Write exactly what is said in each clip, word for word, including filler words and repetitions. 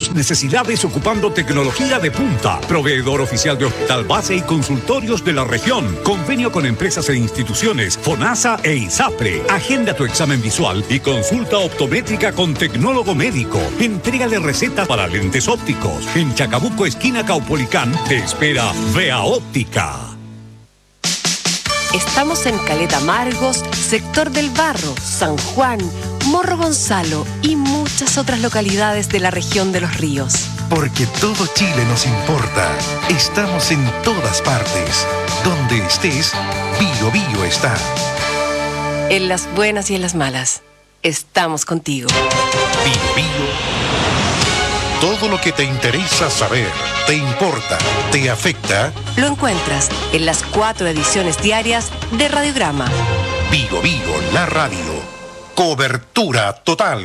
tus necesidades ocupando tecnología de punta. Proveedor oficial de hospital base y consultorios de la región. Convenio con empresas e instituciones, FONASA e ISAPRE. Agenda tu examen visual y consulta optométrica con tecnólogo médico. Entrega de recetas para lentes ópticos. En Chacabuco, esquina Caupolicán, te espera Vea Óptica. Estamos en Caleta Margos, Sector del Barro, San Juan, Morro Gonzalo y muchas otras localidades de la región de Los Ríos. Porque todo Chile nos importa. Estamos en todas partes. Donde estés, Bio Bio está. En las buenas y en las malas, estamos contigo. Bio Bio. Todo lo que te interesa saber, te importa, te afecta. Lo encuentras en las cuatro ediciones diarias de Radiograma. Bio Bio, la radio. Cobertura total.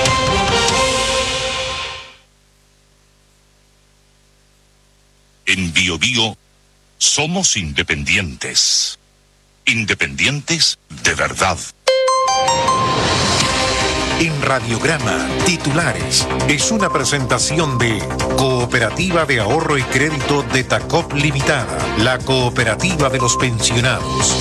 En Bio Bio somos independientes. Independientes de verdad. En Radiograma, titulares, es una presentación de Cooperativa de Ahorro y Crédito de Tacop Limitada, la cooperativa de los pensionados.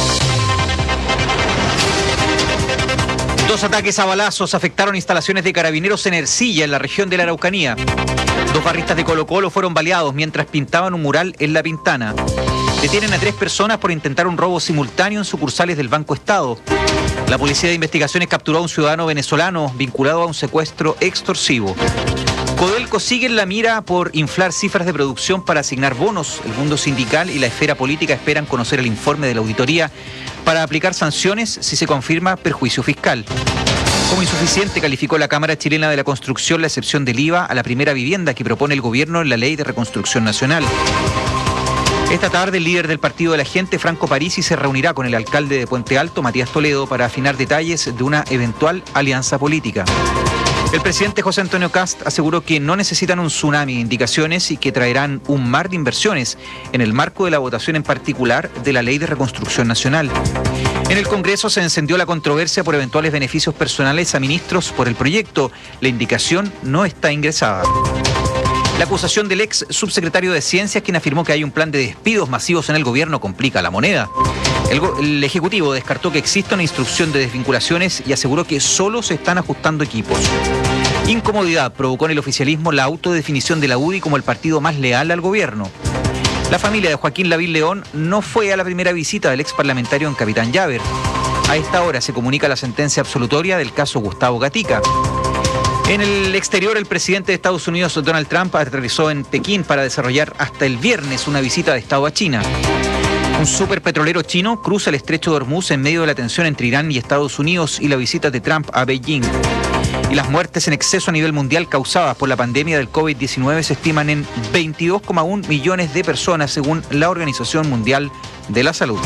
Dos ataques a balazos afectaron instalaciones de carabineros en Ercilla, en la región de la Araucanía. Dos barristas de Colo Colo fueron baleados mientras pintaban un mural en La Pintana. Detienen a tres personas por intentar un robo simultáneo en sucursales del Banco Estado. La Policía de Investigaciones capturó a un ciudadano venezolano vinculado a un secuestro extorsivo. Codelco sigue en la mira por inflar cifras de producción para asignar bonos. El mundo sindical y la esfera política esperan conocer el informe de la auditoría para aplicar sanciones si se confirma perjuicio fiscal. Como insuficiente calificó la Cámara Chilena de la Construcción la excepción del I V A a la primera vivienda que propone el gobierno en la Ley de Reconstrucción Nacional. Esta tarde el líder del Partido de la Gente, Franco Parisi, se reunirá con el alcalde de Puente Alto, Matías Toledo, para afinar detalles de una eventual alianza política. El presidente José Antonio Kast aseguró que no necesitan un tsunami de indicaciones y que traerán un mar de inversiones en el marco de la votación en particular de la Ley de Reconstrucción Nacional. En el Congreso se encendió la controversia por eventuales beneficios personales a ministros por el proyecto. La indicación no está ingresada. La acusación del ex subsecretario de Ciencias, quien afirmó que hay un plan de despidos masivos en el gobierno, complica la moneda. El, el Ejecutivo descartó que exista una instrucción de desvinculaciones y aseguró que solo se están ajustando equipos. Incomodidad provocó en el oficialismo la autodefinición de la U D I como el partido más leal al gobierno. La familia de Joaquín Lavín León no fue a la primera visita del ex parlamentario en Capitán Llaver. A esta hora se comunica la sentencia absolutoria del caso Gustavo Gatica. En el exterior, el presidente de Estados Unidos, Donald Trump, aterrizó en Pekín para desarrollar hasta el viernes una visita de Estado a China. Un superpetrolero chino cruza el estrecho de Hormuz en medio de la tensión entre Irán y Estados Unidos y la visita de Trump a Beijing. Y las muertes en exceso a nivel mundial causadas por la pandemia del COVID diecinueve se estiman en veintidós coma uno millones de personas, según la Organización Mundial de la Salud.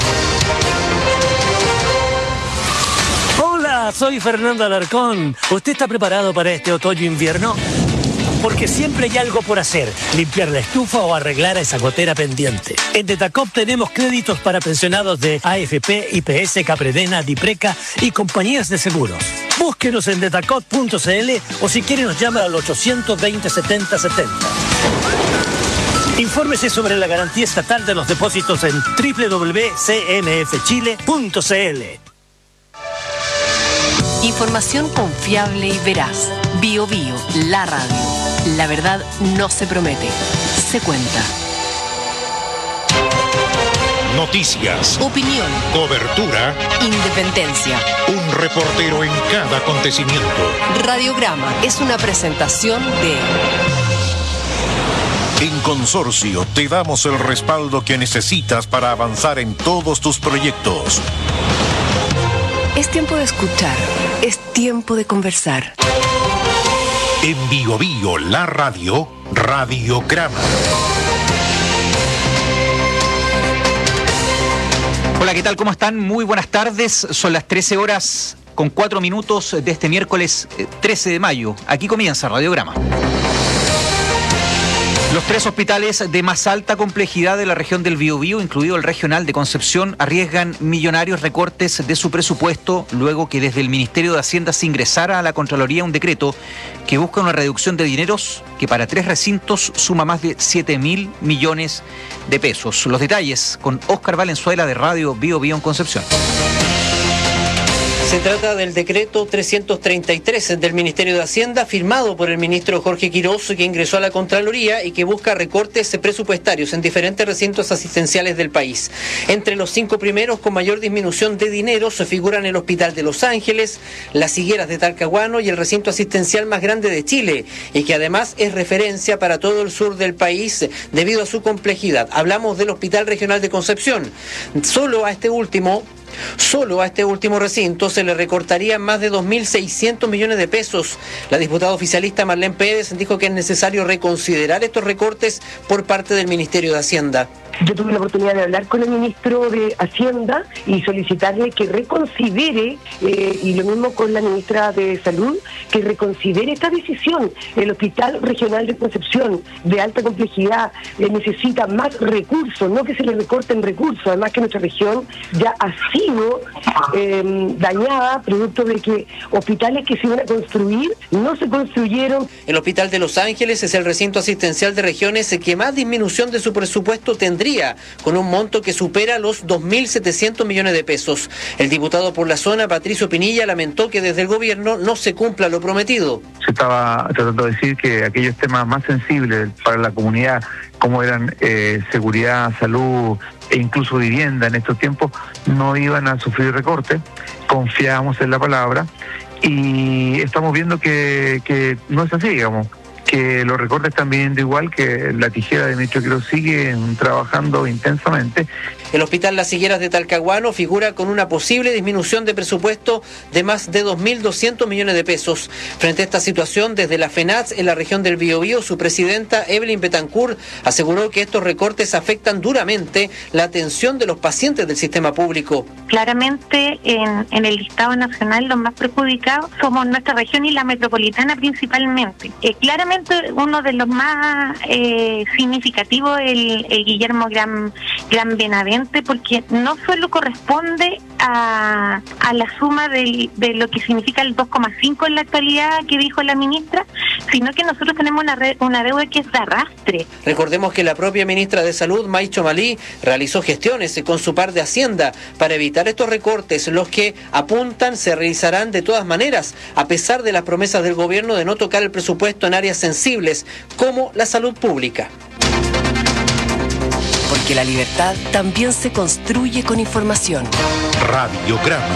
Soy Fernando Alarcón. ¿Usted está preparado para este otoño-invierno? Porque siempre hay algo por hacer, limpiar la estufa o arreglar esa gotera pendiente. En Detacop tenemos créditos para pensionados de A F P, I P S, Capredena, Dipreca y compañías de seguros. Búsquenos en detacop punto c l o si quiere nos llama al ochocientos veinte, setenta setenta. Infórmese sobre la garantía estatal de los depósitos en doble u doble u doble u punto c n f chile punto c l. Información confiable y veraz. Bio Bio, la radio. La verdad no se promete, se cuenta. Noticias. Opinión. Cobertura. Independencia. Un reportero en cada acontecimiento. Radiograma es una presentación de... En Consorcio te damos el respaldo que necesitas para avanzar en todos tus proyectos. Es tiempo de escuchar, es tiempo de conversar. En Bio Bio, la radio, Radiograma. Hola, ¿qué tal? ¿Cómo están? Muy buenas tardes. Son las trece horas con cuatro minutos de este miércoles trece de mayo. Aquí comienza Radiograma. Los Los tres hospitales de más alta complejidad de la región del Biobío, incluido el regional de Concepción, arriesgan millonarios recortes de su presupuesto luego que desde el Ministerio de Hacienda se ingresara a la Contraloría un decreto que busca una reducción de dineros que para tres recintos suma más de siete mil millones de pesos. Los detalles con Óscar Valenzuela de Radio Biobío en Concepción. Se trata del decreto trescientos treinta y tres del Ministerio de Hacienda, firmado por el ministro Jorge Quirós, que ingresó a la Contraloría y que busca recortes presupuestarios en diferentes recintos asistenciales del país. Entre los cinco primeros con mayor disminución de dinero se figuran el Hospital de Los Ángeles, las Higueras de Talcahuano y el recinto asistencial más grande de Chile, y que además es referencia para todo el sur del país debido a su complejidad. Hablamos del Hospital Regional de Concepción. Solo a este último Solo a este último recinto se le recortarían más de dos mil seiscientos millones de pesos. La diputada oficialista Marlene Pérez dijo que es necesario reconsiderar estos recortes por parte del Ministerio de Hacienda. Yo tuve la oportunidad de hablar con el ministro de Hacienda y solicitarle que reconsidere, eh, y lo mismo con la ministra de Salud, que reconsidere esta decisión. El Hospital Regional de Concepción, de alta complejidad, eh, necesita más recursos, no que se le recorten recursos, además que nuestra región ya ha sido eh, dañada, producto de que hospitales que se iban a construir no se construyeron. El Hospital de Los Ángeles es el recinto asistencial de regiones que más disminución de su presupuesto tendría, con un monto que supera los dos mil setecientos millones de pesos. El diputado por la zona, Patricio Pinilla, lamentó que desde el gobierno no se cumpla lo prometido. Se estaba tratando de decir que aquellos temas más sensibles para la comunidad, como eran eh, seguridad, salud e incluso vivienda en estos tiempos, no iban a sufrir recortes. Confiábamos en la palabra y estamos viendo que, que no es así, digamos. Que los recortes están viniendo igual, que la tijera de ministro Quirós sigue trabajando intensamente. El Hospital Las Higueras de Talcahuano figura con una posible disminución de presupuesto de más de dos mil doscientos millones de pesos. Frente a esta situación, desde la FENATS en la región del Biobío, su presidenta Evelyn Betancourt aseguró que estos recortes afectan duramente la atención de los pacientes del sistema público. Claramente en, en el listado nacional los más perjudicados somos nuestra región y la metropolitana principalmente. Eh, claramente uno de los más eh, significativos es el, el Guillermo Gran, Gran Benavente, porque no solo corresponde a, a la suma del, de lo que significa el dos coma cinco en la actualidad que dijo la ministra, sino que nosotros tenemos una, red, una deuda que es de arrastre. Recordemos que la propia ministra de Salud, Maicho Malí, realizó gestiones con su par de Hacienda para evitar estos recortes, los que apuntan se realizarán de todas maneras, a pesar de las promesas del gobierno de no tocar el presupuesto en áreas sensibles como la salud pública. Porque la libertad también se construye con información. Radiograma.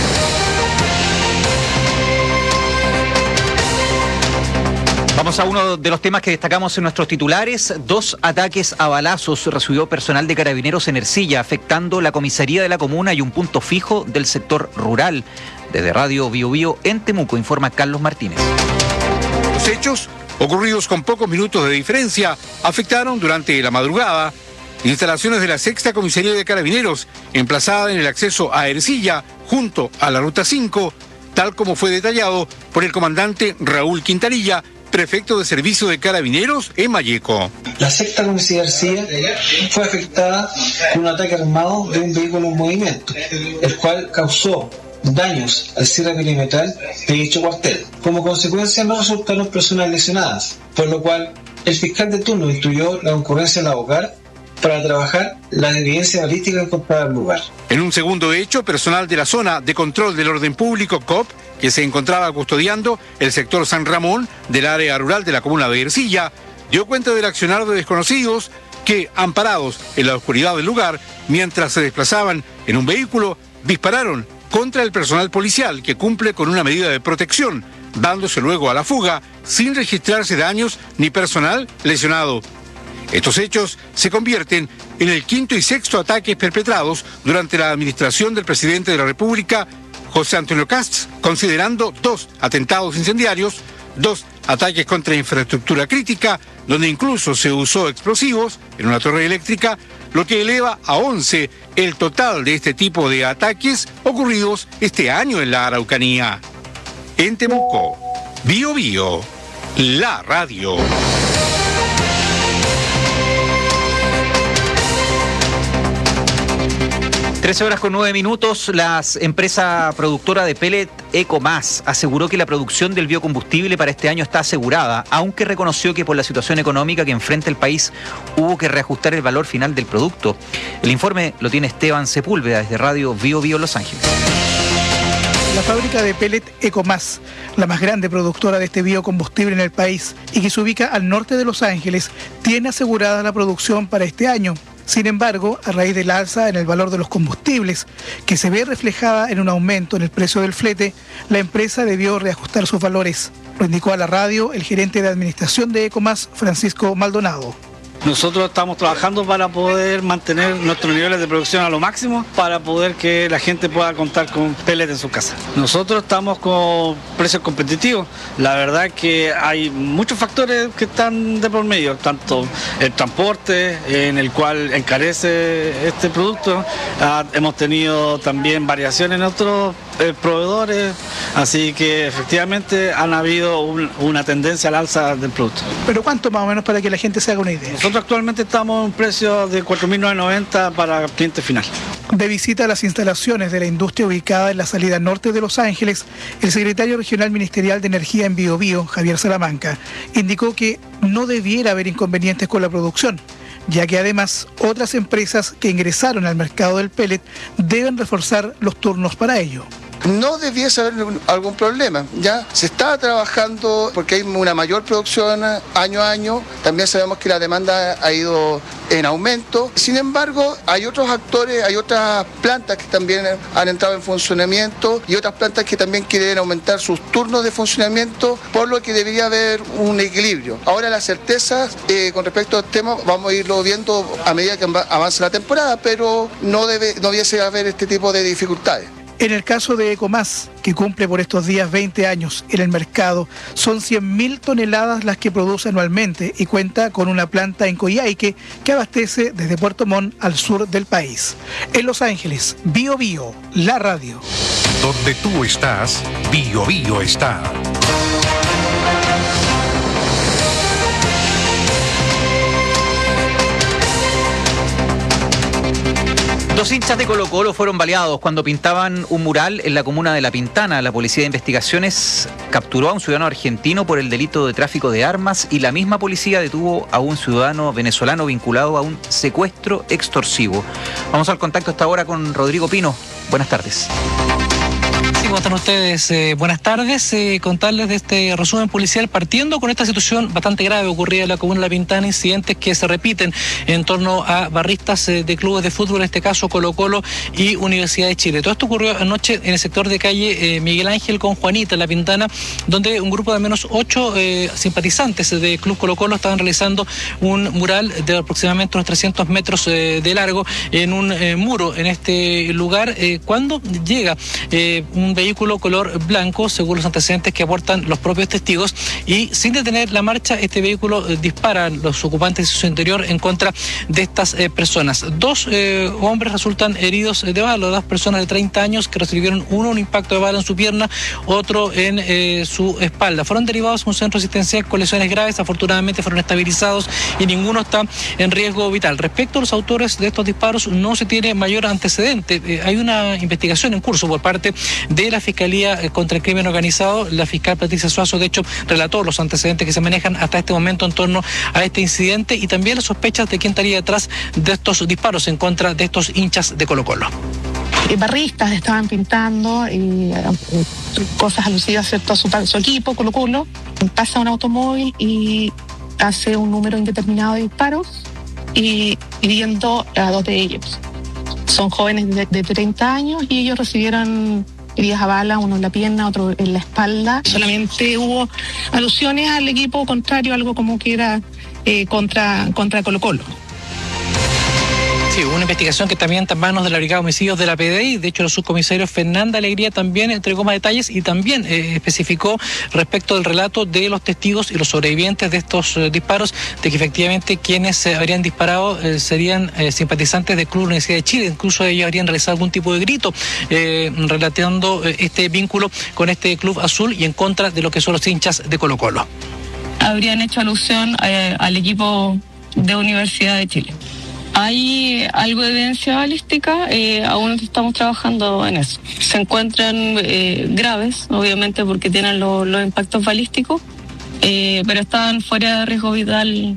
Vamos a uno de los temas que destacamos en nuestros titulares. Dos ataques a balazos recibió personal de Carabineros en Ercilla, afectando la comisaría de la comuna y un punto fijo del sector rural. Desde Radio Biobío en Temuco, informa Carlos Martínez. Los hechos, ocurridos con pocos minutos de diferencia, afectaron durante la madrugada instalaciones de la sexta Comisaría de Carabineros, emplazada en el acceso a Ercilla, junto a la Ruta cinco, tal como fue detallado por el comandante Raúl Quintanilla, prefecto de Servicio de Carabineros en Malleco. La sexta Comisaría de Ercilla fue afectada por un ataque armado de un vehículo en movimiento, el cual causó daños al cierre perimetral de dicho cuartel. Como consecuencia no resultaron personas lesionadas, por lo cual el fiscal de turno instruyó la concurrencia al hogar para trabajar la evidencia balística encontrada en el lugar. En un segundo hecho, personal de la Zona de Control del Orden Público, C O P, que se encontraba custodiando el sector San Ramón del área rural de la comuna de Ercilla, dio cuenta del accionar de desconocidos que, amparados en la oscuridad del lugar, mientras se desplazaban en un vehículo, dispararon contra el personal policial que cumple con una medida de protección, dándose luego a la fuga sin registrarse daños ni personal lesionado. Estos hechos se convierten en el quinto y sexto ataques perpetrados durante la administración del presidente de la República, José Antonio Kast, considerando dos atentados incendiarios, dos ataques contra infraestructura crítica, donde incluso se usó explosivos en una torre eléctrica, lo que eleva a once el total de este tipo de ataques ocurridos este año en la Araucanía. En Temuco, Bio Bio, la radio. trece horas con nueve minutos, la empresa productora de pellet Ecomás aseguró que la producción del biocombustible para este año está asegurada, aunque reconoció que por la situación económica que enfrenta el país hubo que reajustar el valor final del producto. El informe lo tiene Esteban Sepúlveda desde Radio Bio Bio Los Ángeles. La fábrica de pellet Ecomás, la más grande productora de este biocombustible en el país y que se ubica al norte de Los Ángeles, tiene asegurada la producción para este año. Sin embargo, a raíz del alza en el valor de los combustibles, que se ve reflejada en un aumento en el precio del flete, la empresa debió reajustar sus valores. Lo indicó a la radio el gerente de administración de Ecomás, Francisco Maldonado. Nosotros estamos trabajando para poder mantener nuestros niveles de producción a lo máximo, para poder que la gente pueda contar con pellet en su casa. Nosotros estamos con precios competitivos. La verdad es que hay muchos factores que están de por medio, tanto el transporte, en el cual encarece este producto. Ah, hemos tenido también variaciones en otros eh, proveedores, así que efectivamente han habido un, una tendencia al alza del producto. ¿Pero cuánto más o menos para que la gente se haga una idea? Nosotros actualmente estamos en un precio de cuatro mil novecientos noventa para cliente final. De visita a las instalaciones de la industria ubicada en la salida norte de Los Ángeles, el secretario regional ministerial de Energía en Bio Bio, Javier Salamanca, indicó que no debiera haber inconvenientes con la producción, ya que además otras empresas que ingresaron al mercado del pellet deben reforzar los turnos para ello. No debiese haber algún problema, ya se está trabajando porque hay una mayor producción año a año, también sabemos que la demanda ha ido en aumento, sin embargo hay otros actores, hay otras plantas que también han entrado en funcionamiento y otras plantas que también quieren aumentar sus turnos de funcionamiento, por lo que debería haber un equilibrio. Ahora las certezas eh, con respecto al tema vamos a irlo viendo a medida que avance la temporada, pero no debe, no debiese haber este tipo de dificultades. En el caso de Ecomás, que cumple por estos días veinte años en el mercado, son cien mil toneladas las que produce anualmente y cuenta con una planta en Coyhaique que abastece desde Puerto Montt al sur del país. En Los Ángeles, Bio Bio, la radio. Donde tú estás, Bio Bio está. Dos hinchas de Colo Colo fueron baleados cuando pintaban un mural en la comuna de La Pintana. La Policía de Investigaciones capturó a un ciudadano argentino por el delito de tráfico de armas y la misma policía detuvo a un ciudadano venezolano vinculado a un secuestro extorsivo. Vamos al contacto hasta ahora con Rodrigo Pino. Buenas tardes. Sí, ¿cómo están ustedes? Eh, buenas tardes. Eh, contarles de este resumen policial partiendo con esta situación bastante grave ocurrida en la comuna de La Pintana, incidentes que se repiten en torno a barristas eh, de clubes de fútbol, en este caso Colo Colo y Universidad de Chile. Todo esto ocurrió anoche en el sector de calle eh, Miguel Ángel con Juanita, en La Pintana, donde un grupo de al menos ocho eh, simpatizantes de Club Colo Colo estaban realizando un mural de aproximadamente unos trescientos metros eh, de largo en un eh, muro en este lugar, eh, cuando llega eh, un vehículo color blanco, según los antecedentes que aportan los propios testigos, y sin detener la marcha, este vehículo eh, dispara a los ocupantes de su interior en contra de estas eh, personas. Dos eh, hombres resultan heridos de bala, dos personas de treinta años que recibieron uno un impacto de bala en su pierna, otro en eh, su espalda. Fueron derivados a un centro asistencial con lesiones graves, afortunadamente fueron estabilizados y ninguno está en riesgo vital. Respecto a los autores de estos disparos, no se tiene mayor antecedente. Eh, hay una investigación en curso por parte de la Fiscalía contra el Crimen Organizado. La fiscal Patricia Suazo, de hecho, relató los antecedentes que se manejan hasta este momento en torno a este incidente y también las sospechas de quién estaría detrás de estos disparos en contra de estos hinchas de Colo Colo. Barristas estaban pintando y, eh, cosas alusivas, ¿cierto?, a su, su equipo, Colo Colo. Pasa un automóvil y hace un número indeterminado de disparos y hiriendo a dos de ellos. Son jóvenes de, de treinta años y ellos recibieron heridas a bala, uno en la pierna, otro en la espalda. Solamente hubo alusiones al equipo contrario, algo como que era eh, contra, contra Colo Colo. Sí, una investigación que también está en manos de la Brigada de Homicidios de la P D I. De hecho, el subcomisario Fernanda Alegría también entregó más detalles y también eh, especificó respecto del relato de los testigos y los sobrevivientes de estos eh, disparos, de que efectivamente quienes eh, habrían disparado eh, serían eh, simpatizantes del Club Universidad de Chile. Incluso ellos habrían realizado algún tipo de grito eh, relatando eh, este vínculo con este club azul y en contra de lo que son los hinchas de Colo Colo. Habrían hecho alusión eh, al equipo de Universidad de Chile. Hay algo de evidencia balística, eh, aún estamos trabajando en eso. Se encuentran eh, graves, obviamente porque tienen lo, los impactos balísticos, eh, pero están fuera de riesgo vital.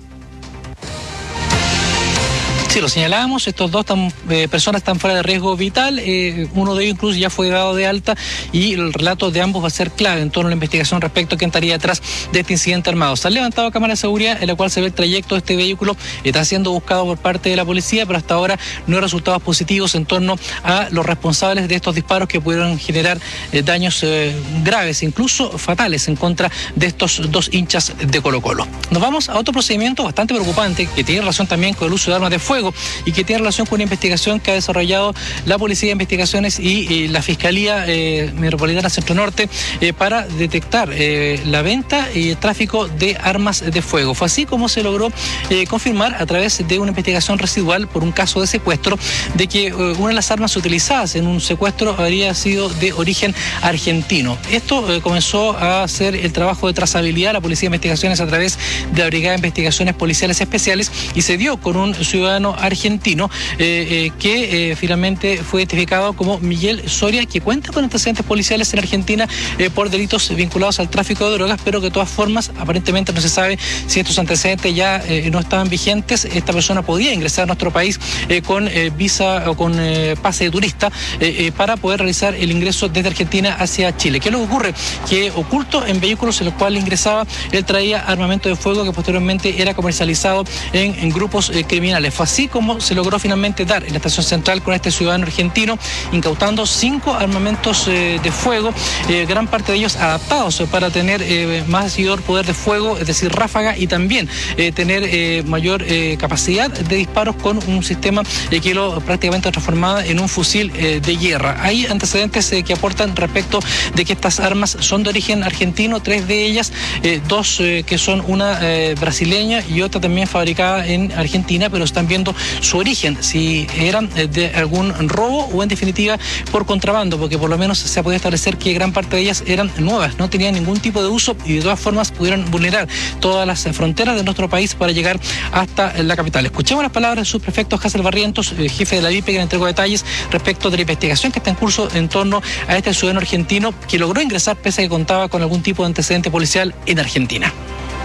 Sí, lo señalábamos, estos dos tan, eh, personas están fuera de riesgo vital, eh, uno de ellos incluso ya fue dado de alta y el relato de ambos va a ser clave en torno a la investigación respecto a quién estaría detrás de este incidente armado. Se han levantado cámaras de seguridad en la cual se ve el trayecto de este vehículo, está siendo buscado por parte de la policía, pero hasta ahora no hay resultados positivos en torno a los responsables de estos disparos que pudieron generar eh, daños eh, graves, incluso fatales, en contra de estos dos hinchas de Colo-Colo. Nos vamos a otro procedimiento bastante preocupante que tiene relación también con el uso de armas de fuego y que tiene relación con una investigación que ha desarrollado la Policía de Investigaciones y, y la Fiscalía eh, Metropolitana Centro Norte eh, para detectar eh, la venta y el tráfico de armas de fuego. Fue así como se logró eh, confirmar a través de una investigación residual por un caso de secuestro de que eh, una de las armas utilizadas en un secuestro habría sido de origen argentino. Esto eh, comenzó a hacer el trabajo de trazabilidad de la Policía de Investigaciones a través de la Brigada de Investigaciones Policiales Especiales y se dio con un ciudadano argentino eh, eh, que eh, finalmente fue identificado como Miguel Soria, que cuenta con antecedentes policiales en Argentina eh, por delitos vinculados al tráfico de drogas, pero que de todas formas aparentemente no se sabe si estos antecedentes ya eh, no estaban vigentes. Esta persona podía ingresar a nuestro país eh, con eh, visa o con eh, pase de turista eh, eh, para poder realizar el ingreso desde Argentina hacia Chile. ¿Qué es lo que ocurre? Que oculto en vehículos en los cuales ingresaba, él traía armamento de fuego que posteriormente era comercializado en, en grupos eh, criminales. Fue así como se logró finalmente dar en la estación central con este ciudadano argentino, incautando cinco armamentos eh, de fuego, eh, gran parte de ellos adaptados para tener eh, mayor poder de fuego, es decir, ráfaga, y también eh, tener eh, mayor eh, capacidad de disparos con un sistema eh, que lo prácticamente transformado en un fusil eh, de guerra. Hay antecedentes eh, que aportan respecto de que estas armas son de origen argentino, tres de ellas, eh, dos eh, que son una eh, brasileña y otra también fabricada en Argentina, pero están viendo su origen, si eran de algún robo o en definitiva por contrabando, porque por lo menos se ha podido establecer que gran parte de ellas eran nuevas, no tenían ningún tipo de uso y de todas formas pudieron vulnerar todas las fronteras de nuestro país para llegar hasta la capital. Escuchemos las palabras del subprefecto Hazel Barrientos, jefe de la V I P, que le entregó detalles respecto de la investigación que está en curso en torno a este ciudadano argentino que logró ingresar pese a que contaba con algún tipo de antecedente policial en Argentina.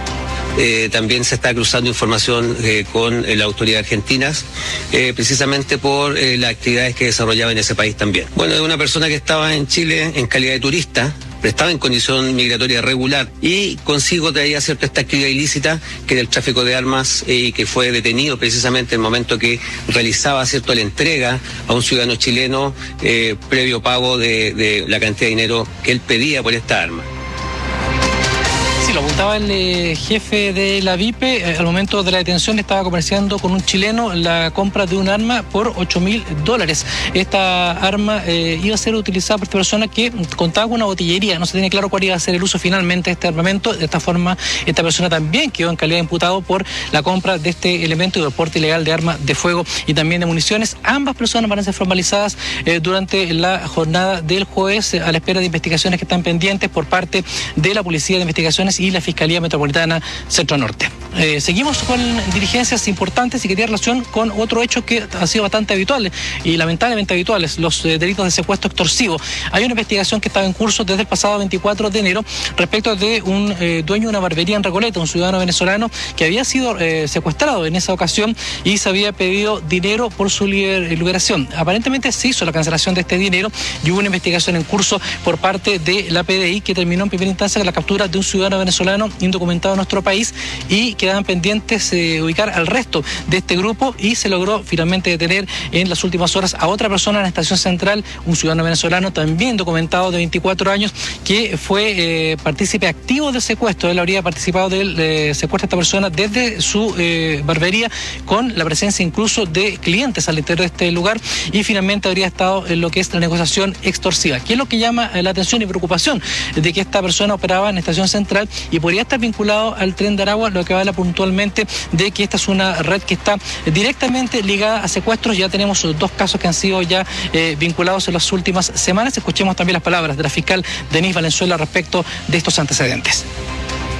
Eh, también se está cruzando información eh, con eh, las autoridades argentinas, eh, precisamente por eh, las actividades que desarrollaba en ese país también. Bueno, es una persona que estaba en Chile en calidad de turista, pero estaba en condición migratoria regular y consigo traía cierta esta actividad ilícita que era el tráfico de armas y eh, que fue detenido precisamente en el momento que realizaba cierto la entrega a un ciudadano chileno eh, previo pago de, de la cantidad de dinero que él pedía por esta arma. Sí, lo apuntaba el eh, jefe de la V I P, eh, al momento de la detención estaba comerciando con un chileno la compra de un arma por ocho mil dólares. Esta arma eh, iba a ser utilizada por esta persona que contaba con una botillería, no se tiene claro cuál iba a ser el uso finalmente de este armamento. De esta forma, esta persona también quedó en calidad de imputado por la compra de este elemento y el porte ilegal de armas de fuego y también de municiones. Ambas personas van a ser formalizadas eh, durante la jornada del jueves eh, a la espera de investigaciones que están pendientes por parte de la Policía de Investigaciones y la Fiscalía Metropolitana Centro Norte. Eh, seguimos con diligencias importantes y que tiene relación con otro hecho que ha sido bastante habitual y lamentablemente habituales, los eh, delitos de secuestro extorsivo. Hay una investigación que estaba en curso desde el pasado veinticuatro de enero respecto de un eh, dueño de una barbería en Recoleta, un ciudadano venezolano que había sido eh, secuestrado en esa ocasión y se había pedido dinero por su liber liberación. Aparentemente se hizo la cancelación de este dinero y hubo una investigación en curso por parte de la P D I que terminó en primera instancia con la captura de un ciudadano venezolano indocumentado en nuestro país y quedaban pendientes eh, ubicar al resto de este grupo y se logró finalmente detener en las últimas horas a otra persona en la estación central, un ciudadano venezolano también documentado de veinticuatro años que fue eh, partícipe activo del secuestro. Él habría participado del eh, secuestro de esta persona desde su eh, barbería con la presencia incluso de clientes al interior de este lugar y finalmente habría estado en lo que es la negociación extorsiva. ¿Qué es lo que llama la atención y preocupación? De que esta persona operaba en la estación central y podría estar vinculado al Tren de Aragua, lo que habla puntualmente de que esta es una red que está directamente ligada a secuestros. Ya tenemos dos casos que han sido ya eh, vinculados en las últimas semanas. Escuchemos también las palabras de la fiscal Denise Valenzuela respecto de estos antecedentes.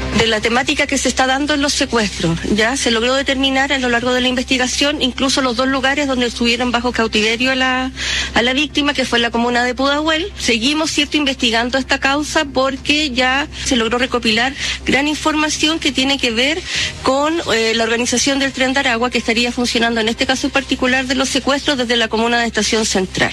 de la temática que se está dando en los secuestros. Ya se logró determinar a lo largo de la investigación incluso los dos lugares donde estuvieron bajo cautiverio a la, a la víctima, que fue en la comuna de Pudahuel. Seguimos, cierto, investigando esta causa porque ya se logró recopilar gran información que tiene que ver con eh, la organización del Tren de Aragua, que estaría funcionando en este caso en particular de los secuestros desde la comuna de Estación Central.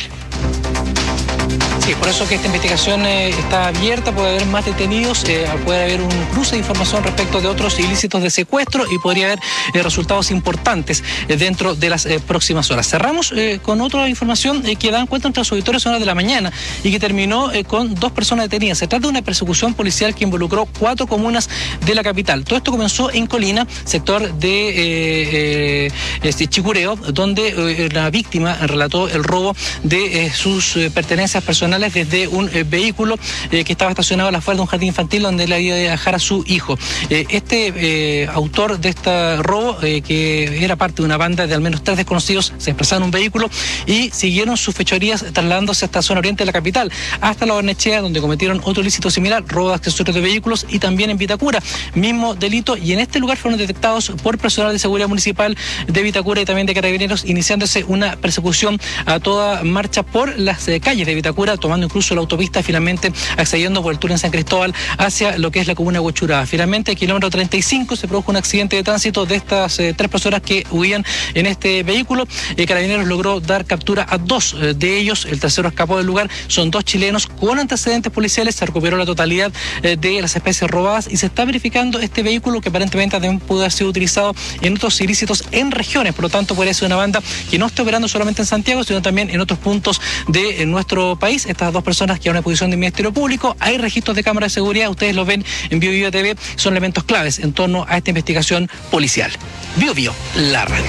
Sí, por eso que esta investigación eh, está abierta, puede haber más detenidos, eh, puede haber un cruce de información respecto de otros ilícitos de secuestro y podría haber eh, resultados importantes eh, dentro de las eh, próximas horas. Cerramos eh, con otra información eh, que dan cuenta entre los auditores en horas de la mañana y que terminó eh, con dos personas detenidas. Se trata de una persecución policial que involucró cuatro comunas de la capital. Todo esto comenzó en Colina, sector de eh, eh, este, Chicureo, donde eh, la víctima relató el robo de eh, sus eh, pertenencias personales desde un eh, vehículo eh, que estaba estacionado a la afuera de un jardín infantil donde le había de dejar a su hijo. Eh, este eh, autor de este robo, eh, que era parte de una banda de al menos tres desconocidos, se desplazaron en un vehículo y siguieron sus fechorías trasladándose hasta la zona oriente de la capital, hasta la Barnechea, donde cometieron otro ilícito similar, robo de accesorios de vehículos, y también en Vitacura, mismo delito, y en este lugar fueron detectados por personal de seguridad municipal de Vitacura y también de Carabineros, iniciándose una persecución a toda marcha por las eh, calles de Vitacura, tomando incluso la autopista, finalmente accediendo por el túnel en San Cristóbal hacia lo que es la comuna de Huechuraba. Finalmente, kilómetro treinta y cinco, se produjo un accidente de tránsito de estas eh, tres personas que huían en este vehículo. Eh, Carabineros logró dar captura a dos eh, de ellos, el tercero escapó del lugar. Son dos chilenos con antecedentes policiales, se recuperó la totalidad eh, de las especies robadas y se está verificando este vehículo que aparentemente también pudo haber sido utilizado en otros ilícitos en regiones. Por lo tanto, puede ser una banda que no está operando solamente en Santiago, sino también en otros puntos de eh, nuestro país. Estas dos personas que a una disposición del Ministerio Público, hay registros de cámaras de seguridad, ustedes los ven en Bio Bio T V, son elementos claves en torno a esta investigación policial. Bio Bio, la radio.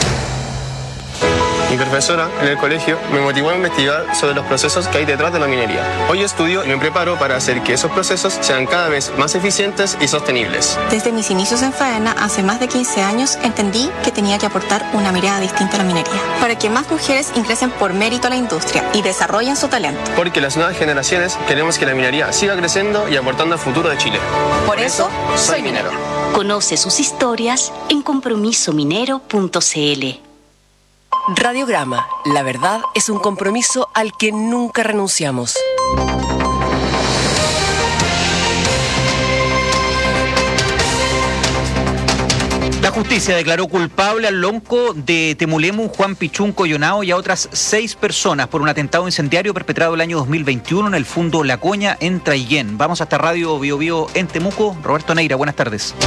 Mi profesora en el colegio me motivó a investigar sobre los procesos que hay detrás de la minería. Hoy estudio y me preparo para hacer que esos procesos sean cada vez más eficientes y sostenibles. Desde mis inicios en Faena, hace más de quince años, entendí que tenía que aportar una mirada distinta a la minería, para que más mujeres ingresen por mérito a la industria y desarrollen su talento. Porque las nuevas generaciones queremos que la minería siga creciendo y aportando al futuro de Chile. Por eso, soy minero. Conoce sus historias en compromiso minero punto c l. Radiograma, la verdad es un compromiso al que nunca renunciamos. La justicia declaró culpable al lonco de Temulemu, Juan Pichún Coyonao, y a otras seis personas por un atentado incendiario perpetrado el año dos mil veintiuno en el Fundo La Coña, en Traiguén. Vamos hasta Radio Bio Bio en Temuco. Roberto Neira, buenas tardes.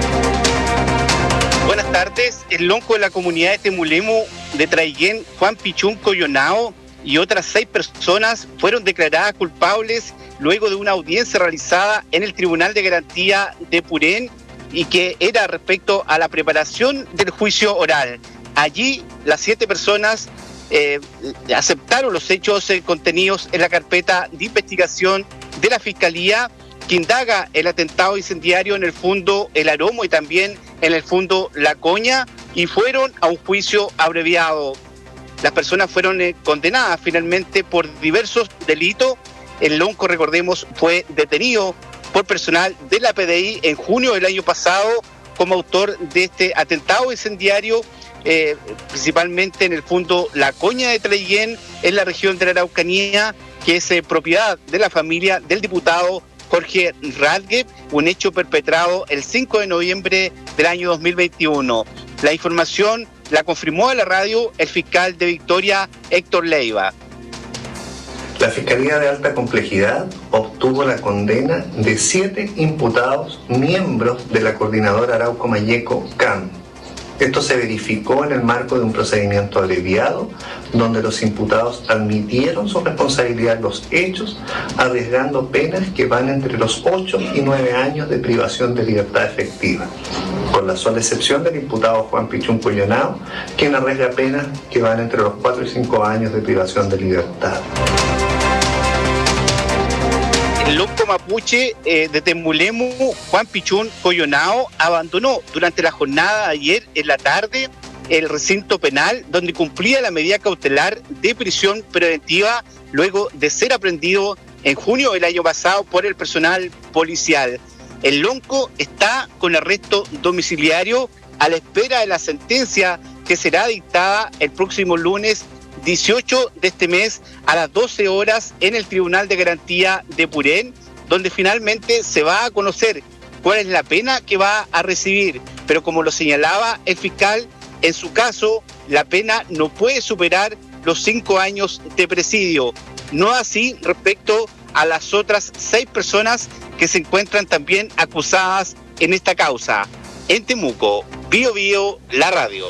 Buenas tardes. El lonco de la comunidad de Temulemu de Traiguén, Juan Pichún Coyonao, y otras seis personas fueron declaradas culpables luego de una audiencia realizada en el Tribunal de Garantía de Purén y que era respecto a la preparación del juicio oral. Allí las siete personas eh, aceptaron los hechos eh, contenidos en la carpeta de investigación de la Fiscalía, que indaga el atentado incendiario en el Fundo El Aromo y también en el Fundo La Coña, y fueron a un juicio abreviado. Las personas fueron eh, condenadas finalmente por diversos delitos. El lonco, recordemos, fue detenido por personal de la P D I en junio del año pasado como autor de este atentado incendiario, eh, principalmente en el Fundo La Coña de Traiguén, en la región de la Araucanía, que es eh, propiedad de la familia del diputado Jorge Radgue, un hecho perpetrado el cinco de noviembre del año dos mil veintiuno. La información la confirmó a la radio el fiscal de Victoria, Héctor Leiva. La Fiscalía de Alta Complejidad obtuvo la condena de siete imputados miembros de la Coordinadora Arauco Mayeco C A M. Esto se verificó en el marco de un procedimiento abreviado, donde los imputados admitieron su responsabilidad en los hechos, arriesgando penas que van entre los ocho y nueve años de privación de libertad efectiva, con la sola excepción del imputado Juan Pichún Coyonao, quien arriesga penas que van entre los cuatro y cinco años de privación de libertad. El lonco mapuche eh, de Temulemu, Juan Pichún Coyonao, abandonó durante la jornada de ayer en la tarde el recinto penal donde cumplía la medida cautelar de prisión preventiva luego de ser aprendido en junio del año pasado por el personal policial. El Lonco está con arresto domiciliario a la espera de la sentencia que será dictada el próximo lunes dieciocho de este mes a las doce horas en el Tribunal de Garantía de Purén, donde finalmente se va a conocer cuál es la pena que va a recibir. Pero como lo señalaba el fiscal, en su caso la pena no puede superar los cinco años de presidio. No así respecto a las otras seis personas que se encuentran también acusadas en esta causa. En Temuco, Bío Bío, la radio.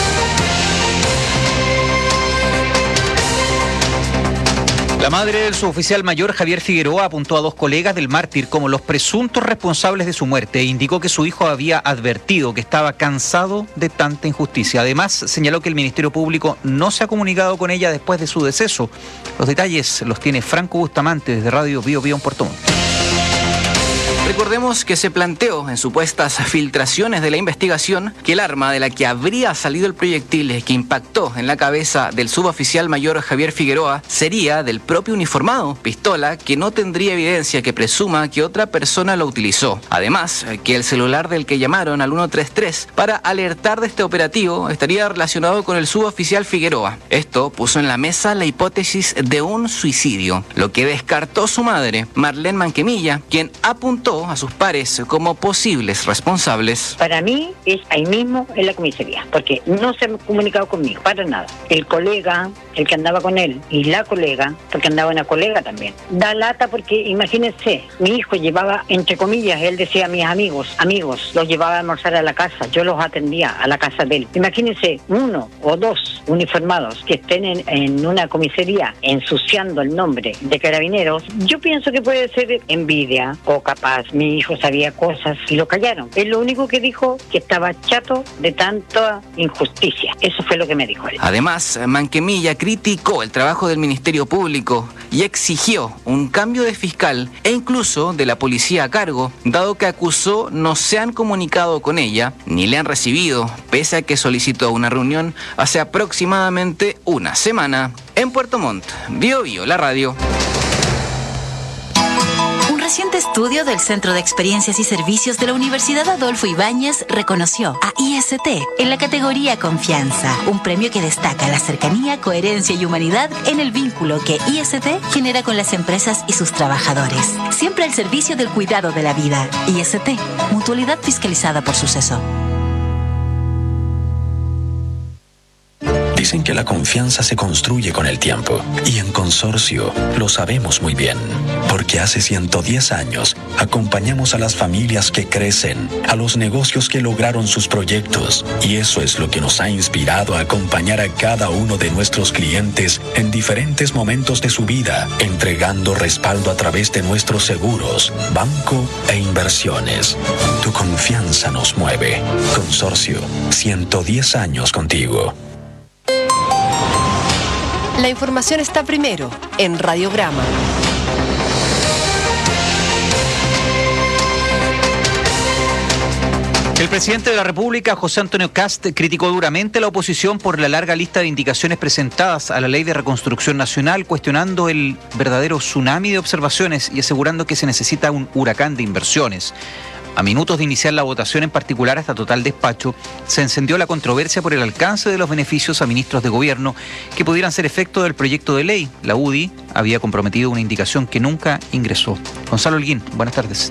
La madre del suboficial mayor Javier Figueroa apuntó a dos colegas del mártir como los presuntos responsables de su muerte e indicó que su hijo había advertido que estaba cansado de tanta injusticia. Además, señaló que el Ministerio Público no se ha comunicado con ella después de su deceso. Los detalles los tiene Franco Bustamante desde Radio Bío Bío en Puerto Montt. Recordemos que se planteó en supuestas filtraciones de la investigación que el arma de la que habría salido el proyectil que impactó en la cabeza del suboficial mayor Javier Figueroa sería del propio uniformado, pistola que no tendría evidencia que presuma que otra persona lo utilizó. Además, que el celular del que llamaron al ciento treinta y tres para alertar de este operativo estaría relacionado con el suboficial Figueroa. Esto puso en la mesa la hipótesis de un suicidio, lo que descartó su madre, Marlene Manquemilla, quien apuntó a sus pares como posibles responsables. Para mí es ahí mismo en la comisaría, porque no se han comunicado conmigo, para nada. El colega, el que andaba con él, y la colega, porque andaba una colega también, da lata porque imagínense, mi hijo llevaba, entre comillas, él decía a mis amigos, amigos, los llevaba a almorzar a la casa, yo los atendía a la casa de él. Imagínense uno o dos uniformados que estén en, en una comisaría ensuciando el nombre de Carabineros. Yo pienso que puede ser envidia o capaz mi hijo sabía cosas y lo callaron. Es lo único que dijo, que estaba chato de tanta injusticia. Eso fue lo que me dijo él. Además, Manquemilla criticó el trabajo del Ministerio Público y exigió un cambio de fiscal e incluso de la policía a cargo, dado que acusó no se han comunicado con ella ni le han recibido, pese a que solicitó una reunión hace aproximadamente una semana. En Puerto Montt, Bío Bío, la radio. Un reciente estudio del Centro de Experiencias y Servicios de la Universidad Adolfo Ibáñez reconoció a I S T en la categoría Confianza, un premio que destaca la cercanía, coherencia y humanidad en el vínculo que I S T genera con las empresas y sus trabajadores. Siempre al servicio del cuidado de la vida. I S T, mutualidad fiscalizada por Suceso. Dicen que la confianza se construye con el tiempo y en Consorcio lo sabemos muy bien, porque hace ciento diez años acompañamos a las familias que crecen, a los negocios que lograron sus proyectos, y eso es lo que nos ha inspirado a acompañar a cada uno de nuestros clientes en diferentes momentos de su vida, entregando respaldo a través de nuestros seguros, banco e inversiones. Tu confianza nos mueve. Consorcio, ciento diez años contigo. La información está primero en Radiograma. El presidente de la República, José Antonio Kast, criticó duramente a la oposición por la larga lista de indicaciones presentadas a la Ley de Reconstrucción Nacional, cuestionando el verdadero tsunami de observaciones y asegurando que se necesita un huracán de inversiones. A minutos de iniciar la votación, en particular hasta total despacho, se encendió la controversia por el alcance de los beneficios a ministros de gobierno que pudieran ser efecto del proyecto de ley. La U D I había comprometido una indicación que nunca ingresó. Gonzalo Holguín, buenas tardes.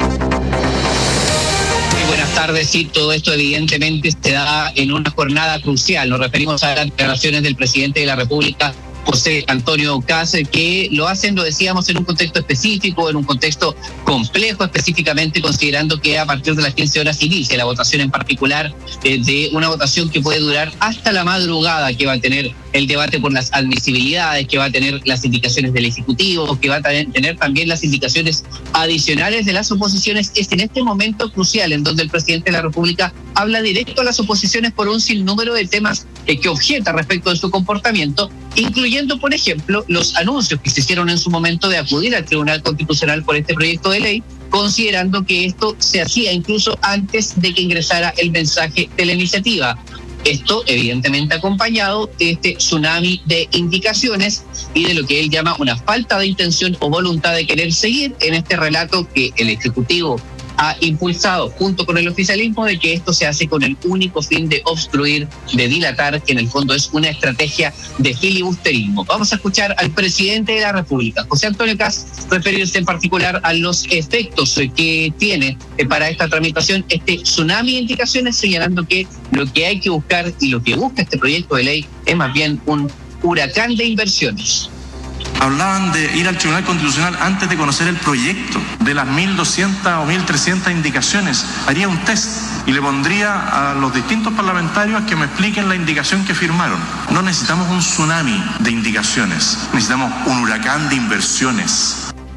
Muy buenas tardes. Sí, todo esto evidentemente se da en una jornada crucial. Nos referimos a las declaraciones del presidente de la República, José Antonio Kast, que lo hacen, lo decíamos, en un contexto específico, en un contexto complejo, específicamente considerando que a partir de las quince horas inicia la votación, en particular eh, de una votación que puede durar hasta la madrugada, que va a tener el debate por las admisibilidades, que va a tener las indicaciones del Ejecutivo, que va a tener también las indicaciones adicionales de las oposiciones. Es en este momento crucial en donde el presidente de la República habla directo a las oposiciones por un sinnúmero de temas eh, que objeta respecto de su comportamiento, incluyendo, por ejemplo, los anuncios que se hicieron en su momento de acudir al Tribunal Constitucional por este proyecto de ley, considerando que esto se hacía incluso antes de que ingresara el mensaje de la iniciativa. Esto evidentemente acompañado de este tsunami de indicaciones y de lo que él llama una falta de intención o voluntad de querer seguir en este relato que el Ejecutivo ha impulsado junto con el oficialismo de que esto se hace con el único fin de obstruir, de dilatar, que en el fondo es una estrategia de filibusterismo. Vamos a escuchar al presidente de la República, José Antonio Kast, referirse en particular a los efectos que tiene para esta tramitación este tsunami de indicaciones, señalando que lo que hay que buscar y lo que busca este proyecto de ley es más bien un huracán de inversiones. Hablaban de ir al Tribunal Constitucional antes de conocer el proyecto. De las mil doscientas o mil trescientas indicaciones, haría un test y le pondría a los distintos parlamentarios que me expliquen la indicación que firmaron. No necesitamos un tsunami de indicaciones, necesitamos un huracán de inversiones.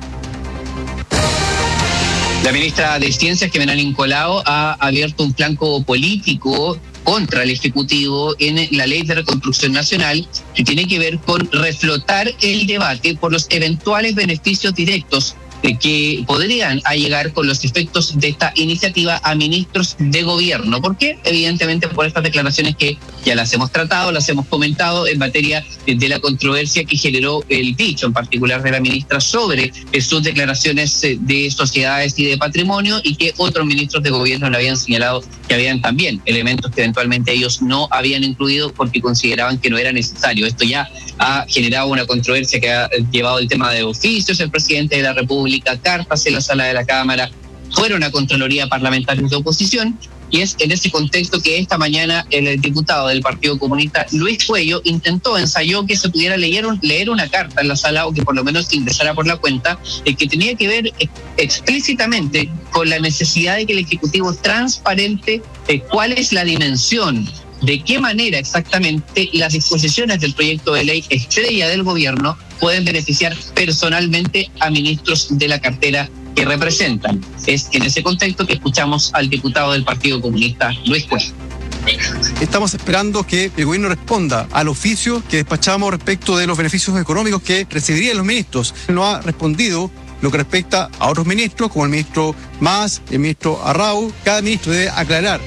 La ministra de Ciencias, Jimena Nicolao, ha abierto un flanco político contra el Ejecutivo en la Ley de Reconstrucción Nacional, que tiene que ver con reflotar el debate por los eventuales beneficios directos que podrían llegar con los efectos de esta iniciativa a ministros de gobierno. ¿Por qué? Evidentemente por estas declaraciones que ya las hemos tratado, las hemos comentado en materia de la controversia que generó el dicho, en particular de la ministra, sobre sus declaraciones de sociedades y de patrimonio, y que otros ministros de gobierno le habían señalado que habían también elementos que eventualmente ellos no habían incluido porque consideraban que no era necesario. Esto ya ha generado una controversia que ha llevado el tema de oficios. El presidente de la República, cartas en la sala de la Cámara, fueron a Contraloría Parlamentaria de Oposición, y es en ese contexto que esta mañana el diputado del Partido Comunista, Luis Cuello, intentó, ensayó que se pudiera leer, un, leer una carta en la sala, o que por lo menos ingresara por la cuenta, eh, que tenía que ver eh, explícitamente con la necesidad de que el Ejecutivo transparente eh, cuál es la dimensión, de qué manera exactamente las disposiciones del proyecto de ley estrella del gobierno pueden beneficiar personalmente a ministros de la cartera que representan. Es en ese contexto que escuchamos al diputado del Partido Comunista, Luis Cuello. Estamos esperando que el gobierno responda al oficio que despachamos respecto de los beneficios económicos que recibirían los ministros. No ha respondido lo que respecta a otros ministros, como el ministro Mas, el ministro Arrau. Cada ministro debe aclarar.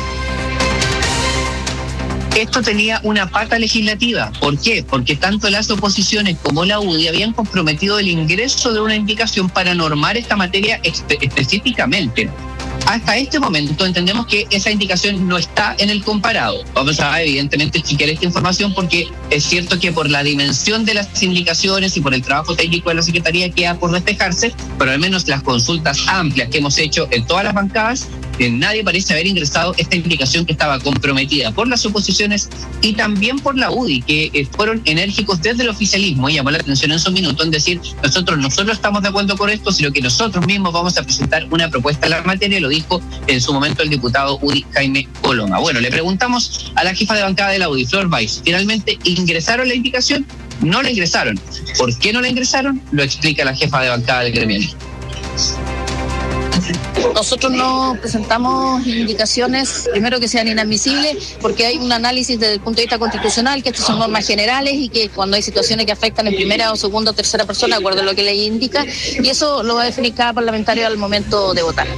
Esto tenía una pata legislativa. ¿Por qué? Porque tanto las oposiciones como la U D I habían comprometido el ingreso de una indicación para normar esta materia espe- específicamente. Hasta este momento entendemos que esa indicación no está en el comparado. Vamos a evidentemente chequear esta información, porque es cierto que por la dimensión de las indicaciones y por el trabajo técnico de la Secretaría queda por despejarse, pero al menos las consultas amplias que hemos hecho en todas las bancadas, eh, nadie parece haber ingresado esta indicación que estaba comprometida por las oposiciones y también por la U D I, que eh, fueron enérgicos desde el oficialismo, y llamó la atención en su minuto en decir, nosotros no solo estamos de acuerdo con esto, sino que nosotros mismos vamos a presentar una propuesta en la materia. Lo dijo en su momento el diputado U D I, Jaime Coloma. Bueno, le preguntamos a la jefa de bancada de la U D I, Flor Weiss, ¿finalmente ingresaron la indicación? No la ingresaron. ¿Por qué no la ingresaron? Lo explica la jefa de bancada del gremial. Nosotros no presentamos indicaciones, primero, que sean inadmisibles, porque hay un análisis desde el punto de vista constitucional, que estas son normas generales y que cuando hay situaciones que afectan en primera o segunda o tercera persona, de acuerdo a lo que la ley indica, y eso lo va a definir cada parlamentario al momento de votar.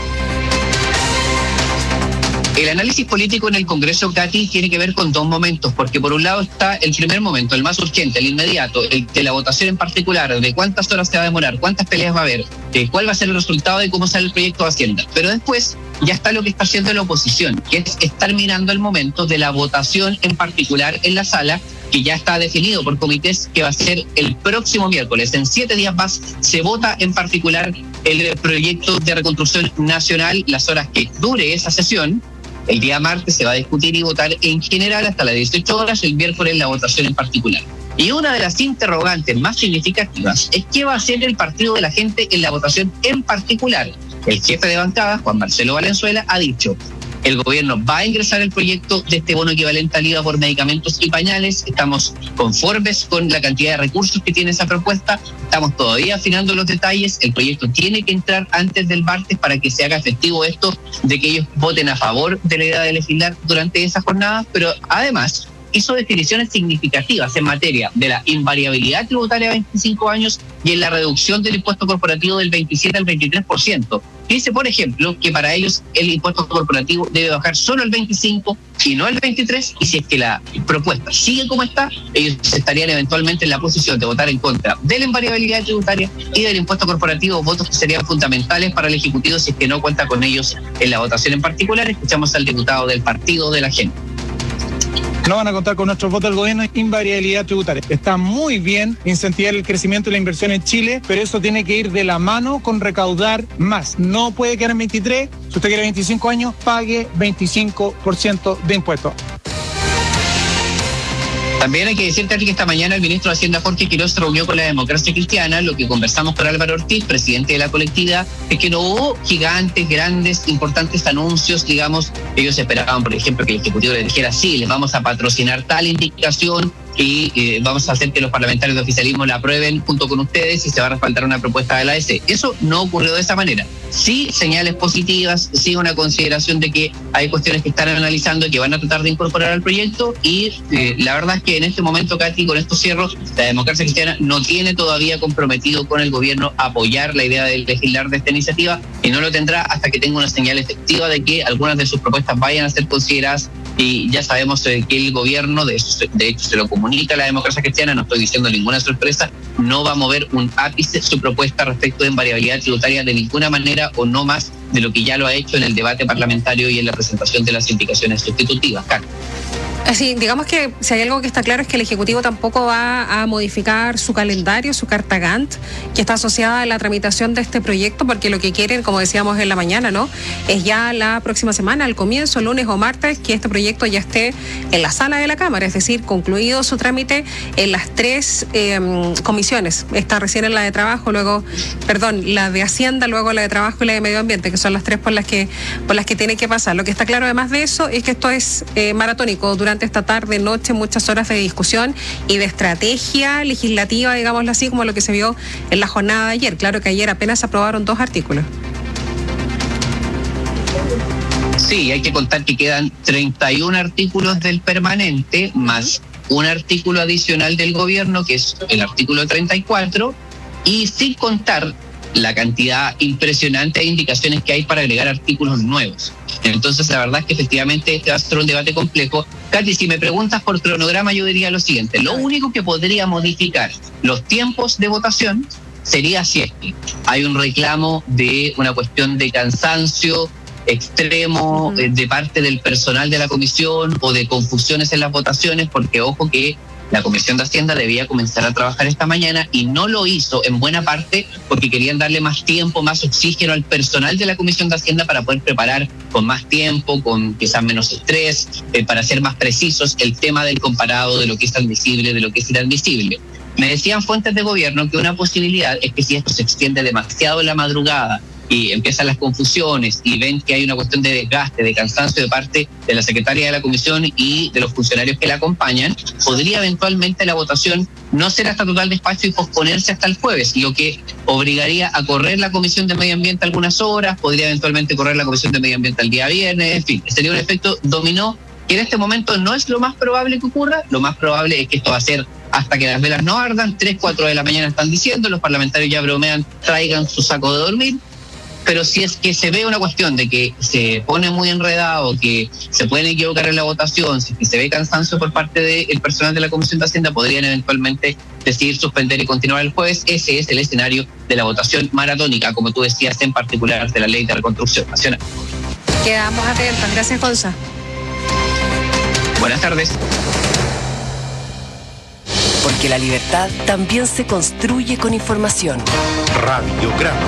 El análisis político en el Congreso, Katy, tiene que ver con dos momentos, porque por un lado está el primer momento, el más urgente, el inmediato, el de la votación en particular, de cuántas horas se va a demorar, cuántas peleas va a haber, de cuál va a ser el resultado de cómo sale el proyecto de Hacienda. Pero después ya está lo que está haciendo la oposición, que es estar mirando el momento de la votación en particular en la sala, que ya está definido por comités, que va a ser el próximo miércoles. En siete días más se vota en particular el proyecto de reconstrucción nacional, las horas que dure esa sesión. El día martes se va a discutir y votar en general hasta las dieciocho horas, el miércoles la votación en particular. Y una de las interrogantes más significativas es qué va a hacer el Partido de la Gente en la votación en particular. El jefe de bancada, Juan Marcelo Valenzuela, ha dicho: el gobierno va a ingresar el proyecto de este bono equivalente al I V A por medicamentos y pañales. Estamos conformes con la cantidad de recursos que tiene esa propuesta. Estamos todavía afinando los detalles. El proyecto tiene que entrar antes del martes para que se haga efectivo esto de que ellos voten a favor de la idea de legislar durante esa jornada. Pero además hizo definiciones significativas en materia de la invariabilidad tributaria a veinticinco años y en la reducción del impuesto corporativo del veintisiete al veintitrés por ciento. Dice, por ejemplo, que para ellos el impuesto corporativo debe bajar solo el veinticinco y no el veintitrés, y si es que la propuesta sigue como está, ellos estarían eventualmente en la posición de votar en contra de la invariabilidad tributaria y del impuesto corporativo, votos que serían fundamentales para el Ejecutivo si es que no cuenta con ellos en la votación. En particular, escuchamos al diputado del Partido de la Gente. No van a contar con nuestros votos del gobierno en invariabilidad tributaria. Está muy bien incentivar el crecimiento y la inversión en Chile, pero eso tiene que ir de la mano con recaudar más. No puede quedar en veintitrés, si usted quiere veinticinco años, pague veinticinco por ciento de impuestos. También hay que decir, Carly, que esta mañana el ministro de Hacienda, Jorge Quiroz, se reunió con la Democracia Cristiana. Lo que conversamos con Álvaro Ortiz, presidente de la colectividad, es que no hubo gigantes, grandes, importantes anuncios, digamos. Ellos esperaban, por ejemplo, que el Ejecutivo les dijera, sí, les vamos a patrocinar tal indicación y eh, vamos a hacer que los parlamentarios de oficialismo la aprueben junto con ustedes y se va a respaldar una propuesta de la A D C. Eso no ocurrió de esa manera. Sí, señales positivas, sí una consideración de que hay cuestiones que están analizando y que van a tratar de incorporar al proyecto, y eh, la verdad es que en este momento, Katy, con estos cierros, la Democracia Cristiana no tiene todavía comprometido con el gobierno apoyar la idea de legislar de esta iniciativa, y no lo tendrá hasta que tenga una señal efectiva de que algunas de sus propuestas vayan a ser consideradas. Y ya sabemos eh, que el gobierno, de, eso, de hecho se lo comunica a la Democracia Cristiana, no estoy diciendo ninguna sorpresa, no va a mover un ápice su propuesta respecto de invariabilidad tributaria de ninguna manera, o no más de lo que ya lo ha hecho en el debate parlamentario y en la presentación de las indicaciones sustitutivas. Carlos. Así, digamos que si hay algo que está claro es que el Ejecutivo tampoco va a modificar su calendario, su carta Gantt, que está asociada a la tramitación de este proyecto, porque lo que quieren, como decíamos en la mañana, ¿no?, es ya la próxima semana, al comienzo, lunes o martes, que este proyecto ya esté en la sala de la Cámara, es decir, concluido su trámite en las tres eh, comisiones. Está recién en la de Trabajo, luego, perdón, la de Hacienda, luego la de Trabajo y la de Medio Ambiente, que son las tres por las que, por las que tiene que pasar. Lo que está claro además de eso es que esto es eh, maratónico durante esta tarde, noche, muchas horas de discusión y de estrategia legislativa, digámoslo así, como lo que se vio en la jornada de ayer. Claro que ayer apenas aprobaron dos artículos. Sí, hay que contar que quedan treinta y un artículos del permanente, más un artículo adicional del gobierno, que es el artículo treinta y cuatro, y sin contar la cantidad impresionante de indicaciones que hay para agregar artículos nuevos. Entonces, la verdad es que efectivamente este va a ser un debate complejo. Katy, si me preguntas por cronograma, yo diría lo siguiente: lo único que podría modificar los tiempos de votación sería si es que hay un reclamo de una cuestión de cansancio extremo uh-huh. de parte del personal de la comisión, o de confusiones en las votaciones, porque ojo que la Comisión de Hacienda debía comenzar a trabajar esta mañana y no lo hizo, en buena parte porque querían darle más tiempo, más oxígeno al personal de la Comisión de Hacienda para poder preparar con más tiempo, con quizás menos estrés, eh, para ser más precisos el tema del comparado de lo que es admisible, de lo que es inadmisible. Me decían fuentes de gobierno que una posibilidad es que si esto se extiende demasiado en la madrugada y empiezan las confusiones y ven que hay una cuestión de desgaste, de cansancio de parte de la secretaria de la comisión y de los funcionarios que la acompañan, podría eventualmente la votación no ser hasta total despacho y posponerse hasta el jueves, lo que obligaría a correr la Comisión de Medio Ambiente algunas horas, podría eventualmente correr la Comisión de Medio Ambiente el día viernes, en fin, sería un efecto dominó que en este momento no es lo más probable que ocurra. Lo más probable es que esto va a ser hasta que las velas no ardan, tres, cuatro de la mañana están diciendo, los parlamentarios ya bromean, traigan su saco de dormir. Pero si es que se ve una cuestión de que se pone muy enredado, que se pueden equivocar en la votación, si es que se ve cansancio por parte del personal de la Comisión de Hacienda, podrían eventualmente decidir suspender y continuar el jueves. Ese es el escenario de la votación maratónica, como tú decías, en particular de la Ley de Reconstrucción Nacional. Quedamos atentos. Gracias, Gonza. Buenas tardes. Porque la libertad también se construye con información. Radiograma.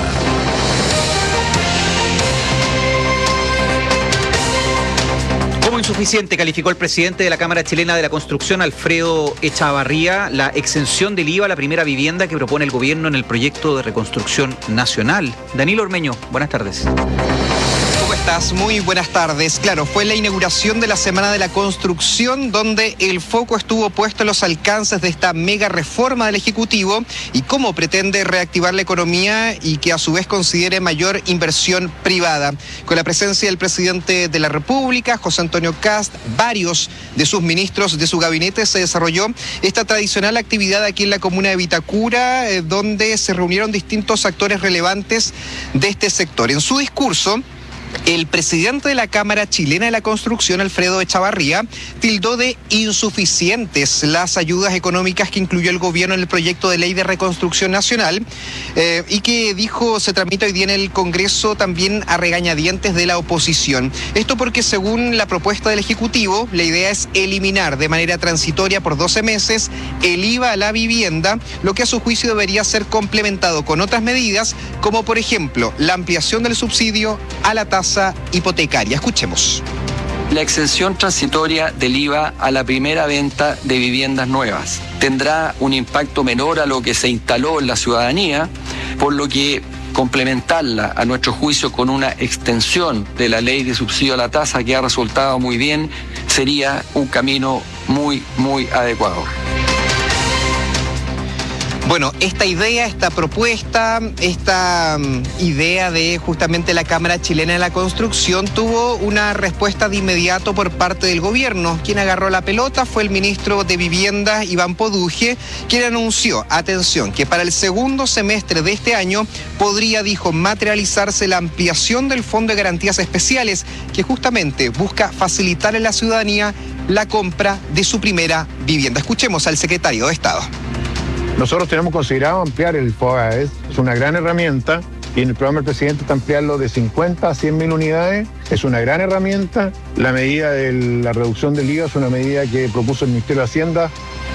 Como insuficiente calificó el presidente de la Cámara Chilena de la Construcción, Alfredo Echavarría, la exención del I V A a la primera vivienda que propone el gobierno en el proyecto de reconstrucción nacional. Danilo Ormeño, buenas tardes. ¿Cómo estás? Muy buenas tardes. Claro, fue la inauguración de la Semana de la Construcción, donde el foco estuvo puesto en los alcances de esta mega reforma del Ejecutivo y cómo pretende reactivar la economía y que a su vez considere mayor inversión privada. Con la presencia del presidente de la República, José Antonio Kast, varios de sus ministros de su gabinete, se desarrolló esta tradicional actividad aquí en la comuna de Vitacura, eh, donde se reunieron distintos actores relevantes de este sector. En su discurso, El presidente de la Cámara Chilena de la Construcción, Alfredo Echavarría, tildó de insuficientes las ayudas económicas que incluyó el gobierno en el proyecto de ley de reconstrucción nacional eh, y que dijo se tramita hoy día en el Congreso también a regañadientes de la oposición. Esto porque según la propuesta del Ejecutivo, la idea es eliminar de manera transitoria por doce meses el I V A a la vivienda, lo que a su juicio debería ser complementado con otras medidas, como por ejemplo la ampliación del subsidio a la tasa hipotecaria. Escuchemos. La exención transitoria del I V A a la primera venta de viviendas nuevas tendrá un impacto menor a lo que se instaló en la ciudadanía, por lo que complementarla, a nuestro juicio, con una extensión de la ley de subsidio a la tasa que ha resultado muy bien, sería un camino muy, muy adecuado. Bueno, esta idea, esta propuesta, esta um, idea de justamente la Cámara Chilena de la Construcción tuvo una respuesta de inmediato por parte del gobierno. Quien agarró la pelota fue el ministro de Vivienda, Iván Poduje, quien anunció, atención, que para el segundo semestre de este año podría, dijo, materializarse la ampliación del Fondo de Garantías Especiales, que justamente busca facilitar a la ciudadanía la compra de su primera vivienda. Escuchemos al secretario de Estado. Nosotros tenemos considerado ampliar el FOGAES, es una gran herramienta, y en el programa del presidente está ampliarlo de cincuenta a cien mil unidades, es una gran herramienta. La medida de la reducción del I V A es una medida que propuso el Ministerio de Hacienda.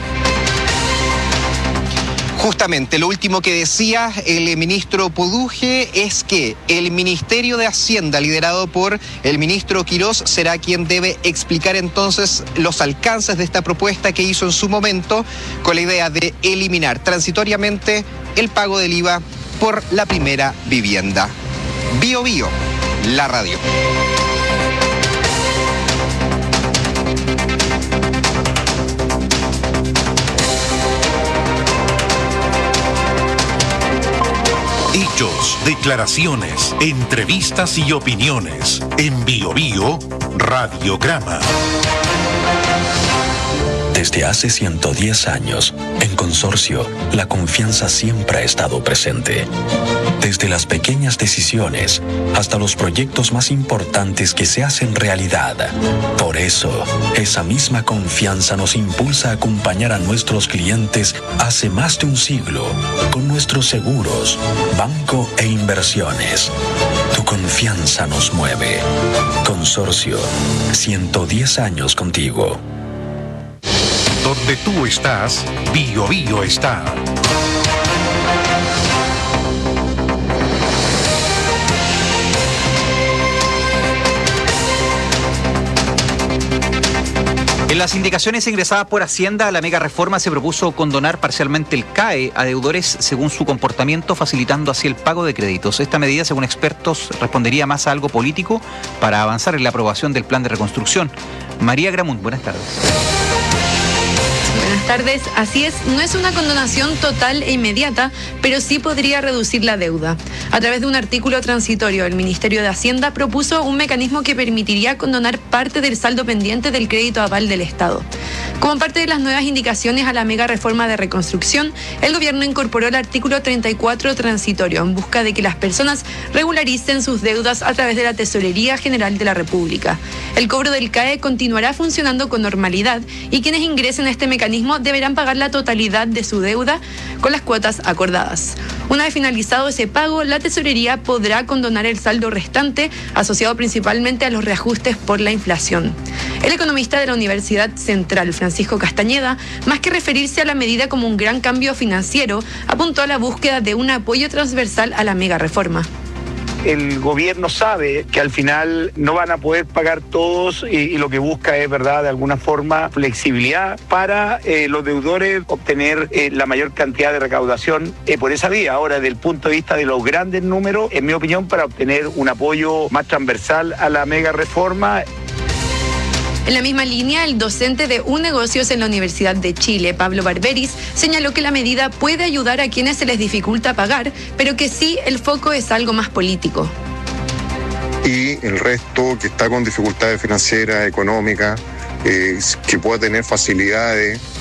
Justamente, lo último que decía el ministro Poduje es que el Ministerio de Hacienda, liderado por el ministro Quirós, será quien debe explicar entonces los alcances de esta propuesta que hizo en su momento, con la idea de eliminar transitoriamente el pago del I V A por la primera vivienda. Bio Bio, la radio. Hechos, declaraciones, entrevistas y opiniones. En Bio Bio, Radiograma. Desde hace ciento diez años, en Consorcio, la confianza siempre ha estado presente. Desde las pequeñas decisiones hasta los proyectos más importantes que se hacen realidad. Por eso, esa misma confianza nos impulsa a acompañar a nuestros clientes hace más de un siglo con nuestros seguros, banco e inversiones. Tu confianza nos mueve. Consorcio, ciento diez años contigo. Donde tú estás, Bio Bio está. En las indicaciones ingresadas por Hacienda a la mega reforma se propuso condonar parcialmente el C A E a deudores según su comportamiento, facilitando así el pago de créditos. Esta medida, según expertos, respondería más a algo político para avanzar en la aprobación del plan de reconstrucción. María Gramunt, buenas tardes. Buenas tardes. Así es, no es una condonación total e inmediata, pero sí podría reducir la deuda. A través de un artículo transitorio, el Ministerio de Hacienda propuso un mecanismo que permitiría condonar parte del saldo pendiente del crédito aval del Estado. Como parte de las nuevas indicaciones a la mega reforma de reconstrucción, el gobierno incorporó el artículo treinta y cuatro transitorio en busca de que las personas regularicen sus deudas a través de la Tesorería General de la República. El cobro del C A E continuará funcionando con normalidad y quienes ingresen a este mecanismo deberán pagar la totalidad de su deuda con las cuotas acordadas. Una vez finalizado ese pago, la Tesorería podrá condonar el saldo restante, asociado principalmente a los reajustes por la inflación. El economista de la Universidad Central, Francisco Castañeda, más que referirse a la medida como un gran cambio financiero, apuntó a la búsqueda de un apoyo transversal a la mega reforma. El gobierno sabe que al final no van a poder pagar todos y, y lo que busca es, verdad, de alguna forma flexibilidad para eh, los deudores obtener eh, la mayor cantidad de recaudación eh, por esa vía. Ahora, desde el punto de vista de los grandes números, en mi opinión, para obtener un apoyo más transversal a la mega reforma. En la misma línea, el docente de U Negocios en la Universidad de Chile, Pablo Barberis, señaló que la medida puede ayudar a quienes se les dificulta pagar, pero que sí el foco es algo más político. Y el resto que está con dificultades financieras, económicas, eh, que pueda tener facilidades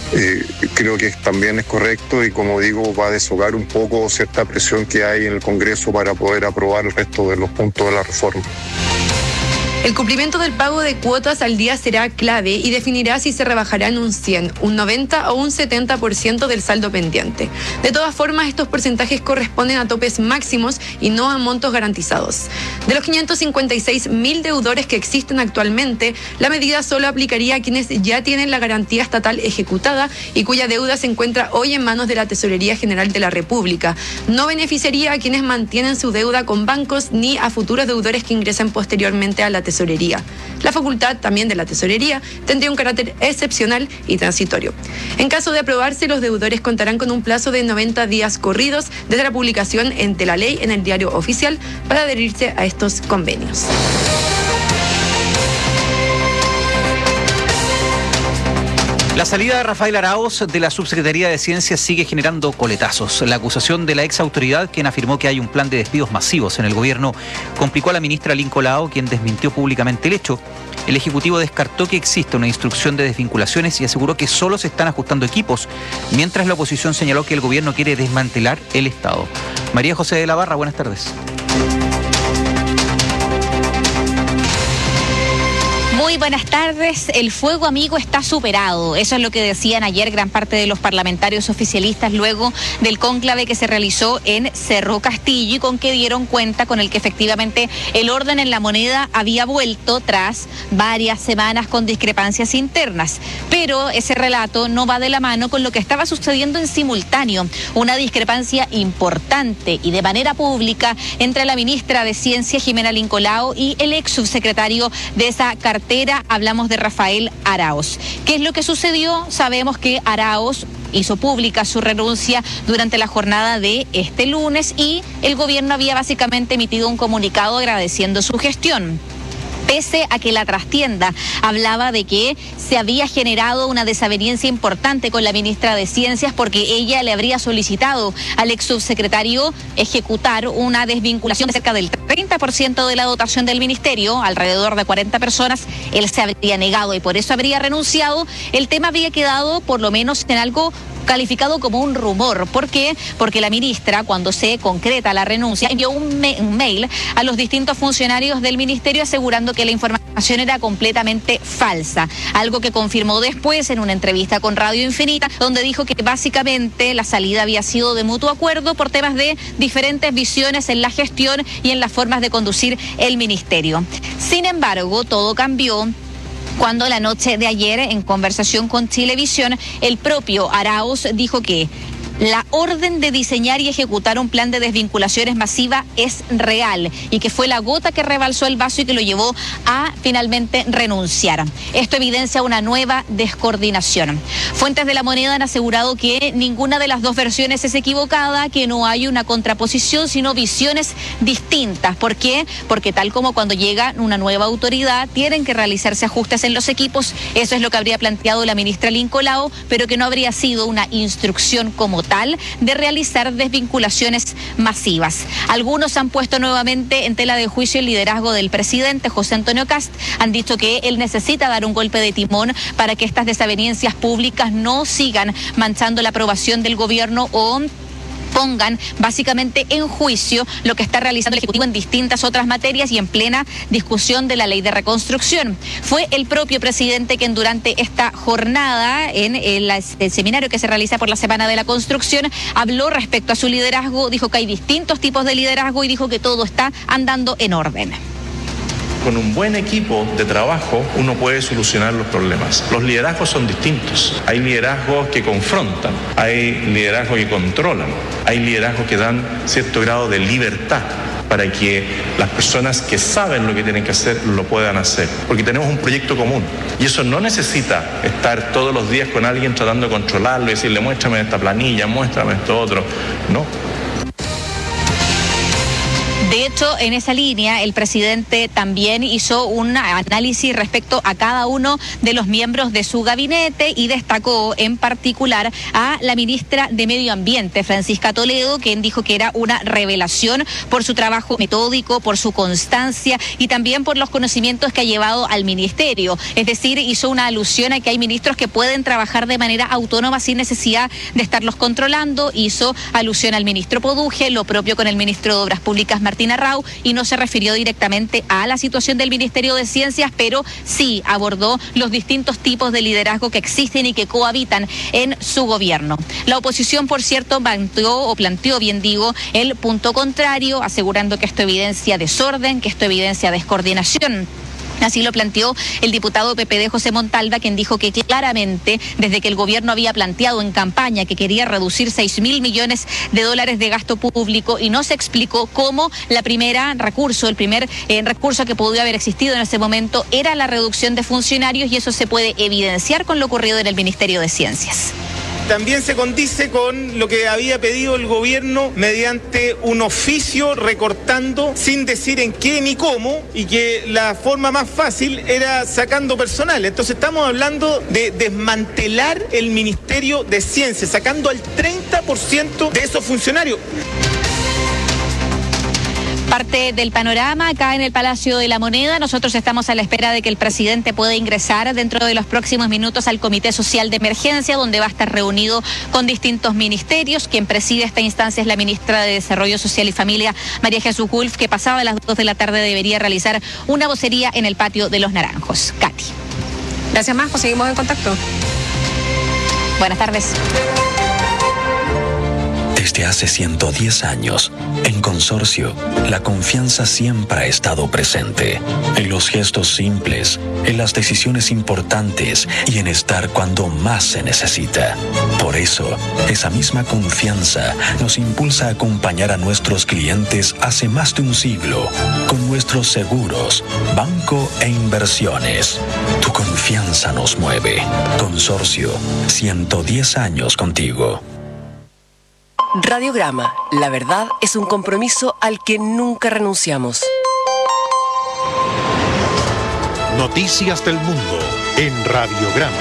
Eh, creo que también es correcto y, como digo, va a deshogar un poco cierta presión que hay en el Congreso para poder aprobar el resto de los puntos de la reforma. El cumplimiento del pago de cuotas al día será clave y definirá si se rebajará en un cien, un noventa o un setenta por ciento del saldo pendiente. De todas formas, estos porcentajes corresponden a topes máximos y no a montos garantizados. De los quinientos cincuenta y seis mil deudores que existen actualmente, la medida solo aplicaría a quienes ya tienen la garantía estatal ejecutada y cuya deuda se encuentra hoy en manos de la Tesorería General de la República. No beneficiaría a quienes mantienen su deuda con bancos ni a futuros deudores que ingresen posteriormente a la Tesorería. La facultad también de la Tesorería tendría un carácter excepcional y transitorio. En caso de aprobarse, los deudores contarán con un plazo de noventa días corridos desde la publicación de la ley en el Diario Oficial para adherirse a estos convenios. La salida de Rafael Araoz de la Subsecretaría de Ciencias sigue generando coletazos. La acusación de la ex autoridad, quien afirmó que hay un plan de despidos masivos en el gobierno, complicó a la ministra Lincoln Lao, quien desmintió públicamente el hecho. El Ejecutivo descartó que exista una instrucción de desvinculaciones y aseguró que solo se están ajustando equipos, mientras la oposición señaló que el gobierno quiere desmantelar el Estado. María José de la Barra, buenas tardes. Muy buenas tardes. El fuego amigo está superado. Eso es lo que decían ayer gran parte de los parlamentarios oficialistas luego del cónclave que se realizó en Cerro Castillo y con que dieron cuenta con el que efectivamente el orden en la moneda había vuelto tras varias semanas con discrepancias internas. Pero ese relato no va de la mano con lo que estaba sucediendo en simultáneo. Una discrepancia importante y de manera pública entre la ministra de Ciencia, Jimena Lincoln Lao, y el ex subsecretario de esa cartera. Hablamos de Rafael Araoz. ¿Qué es lo que sucedió? Sabemos que Araoz hizo pública su renuncia durante la jornada de este lunes y el gobierno había básicamente emitido un comunicado agradeciendo su gestión. Pese a que la trastienda hablaba de que se había generado una desaveniencia importante con la ministra de Ciencias porque ella le habría solicitado al ex subsecretario ejecutar una desvinculación de cerca del treinta por ciento de la dotación del ministerio, alrededor de cuarenta personas, él se habría negado y por eso habría renunciado. El tema había quedado por lo menos en algo calificado como un rumor. ¿Por qué? Porque la ministra, cuando se concreta la renuncia, envió un, me un mail a los distintos funcionarios del ministerio asegurando que la información era completamente falsa. Algo que confirmó después en una entrevista con Radio Infinita, donde dijo que básicamente la salida había sido de mutuo acuerdo por temas de diferentes visiones en la gestión y en las formas de conducir el ministerio. Sin embargo, todo cambió cuando la noche de ayer, en conversación con Chilevisión, el propio Araoz dijo que la orden de diseñar y ejecutar un plan de desvinculaciones masiva es real y que fue la gota que rebalsó el vaso y que lo llevó a finalmente renunciar. Esto evidencia una nueva descoordinación. Fuentes de La Moneda han asegurado que ninguna de las dos versiones es equivocada, que no hay una contraposición, sino visiones distintas. ¿Por qué? Porque tal como cuando llega una nueva autoridad, tienen que realizarse ajustes en los equipos. Eso es lo que habría planteado la ministra Lincoln Lao, pero que no habría sido una instrucción como tal de realizar desvinculaciones masivas. Algunos han puesto nuevamente en tela de juicio el liderazgo del presidente José Antonio Kast. Han dicho que él necesita dar un golpe de timón para que estas desavenencias públicas no sigan manchando la aprobación del gobierno o pongan básicamente en juicio lo que está realizando el Ejecutivo en distintas otras materias y en plena discusión de la ley de reconstrucción. Fue el propio presidente quien durante esta jornada, en el, el seminario que se realiza por la Semana de la Construcción, habló respecto a su liderazgo, dijo que hay distintos tipos de liderazgo y dijo que todo está andando en orden. Con un buen equipo de trabajo uno puede solucionar los problemas. Los liderazgos son distintos. Hay liderazgos que confrontan, hay liderazgos que controlan, hay liderazgos que dan cierto grado de libertad para que las personas que saben lo que tienen que hacer lo puedan hacer. Porque tenemos un proyecto común y eso no necesita estar todos los días con alguien tratando de controlarlo y decirle muéstrame esta planilla, muéstrame esto otro. No. De hecho, en esa línea, el presidente también hizo un análisis respecto a cada uno de los miembros de su gabinete y destacó en particular a la ministra de Medio Ambiente, Francisca Toledo, quien dijo que era una revelación por su trabajo metódico, por su constancia y también por los conocimientos que ha llevado al ministerio. Es decir, hizo una alusión a que hay ministros que pueden trabajar de manera autónoma sin necesidad de estarlos controlando. Hizo alusión al ministro Poduje, lo propio con el ministro de Obras Públicas, Martín Arrau, y no se refirió directamente a la situación del Ministerio de Ciencias, pero sí abordó los distintos tipos de liderazgo que existen y que cohabitan en su gobierno. La oposición, por cierto, planteó, o planteó, bien digo, el punto contrario, asegurando que esto evidencia desorden, que esto evidencia descoordinación. Así lo planteó el diputado P P D José Montalva, quien dijo que claramente, desde que el gobierno había planteado en campaña que quería reducir seis mil millones de dólares de gasto público y no se explicó cómo la primera recurso, el primer eh, recurso que podía haber existido en ese momento era la reducción de funcionarios, y eso se puede evidenciar con lo ocurrido en el Ministerio de Ciencias. También se condice con lo que había pedido el gobierno mediante un oficio recortando sin decir en qué ni cómo, y que la forma más fácil era sacando personal. Entonces estamos hablando de desmantelar el Ministerio de Ciencia, sacando al treinta por ciento de esos funcionarios. Parte del panorama acá en el Palacio de la Moneda. Nosotros estamos a la espera de que el presidente pueda ingresar dentro de los próximos minutos al Comité Social de Emergencia, donde va a estar reunido con distintos ministerios. Quien preside esta instancia es la ministra de Desarrollo Social y Familia, María Jesús Wolf, que pasada las dos de la tarde debería realizar una vocería en el patio de Los Naranjos. Katy. Gracias, Majo. Seguimos en contacto. Buenas tardes. Desde hace ciento diez años, en Consorcio, la confianza siempre ha estado presente. En los gestos simples, en las decisiones importantes y en estar cuando más se necesita. Por eso, esa misma confianza nos impulsa a acompañar a nuestros clientes hace más de un siglo con nuestros seguros, banco e inversiones. Tu confianza nos mueve. Consorcio, ciento diez años contigo. Radiograma, la verdad es un compromiso al que nunca renunciamos. Noticias del mundo en Radiograma.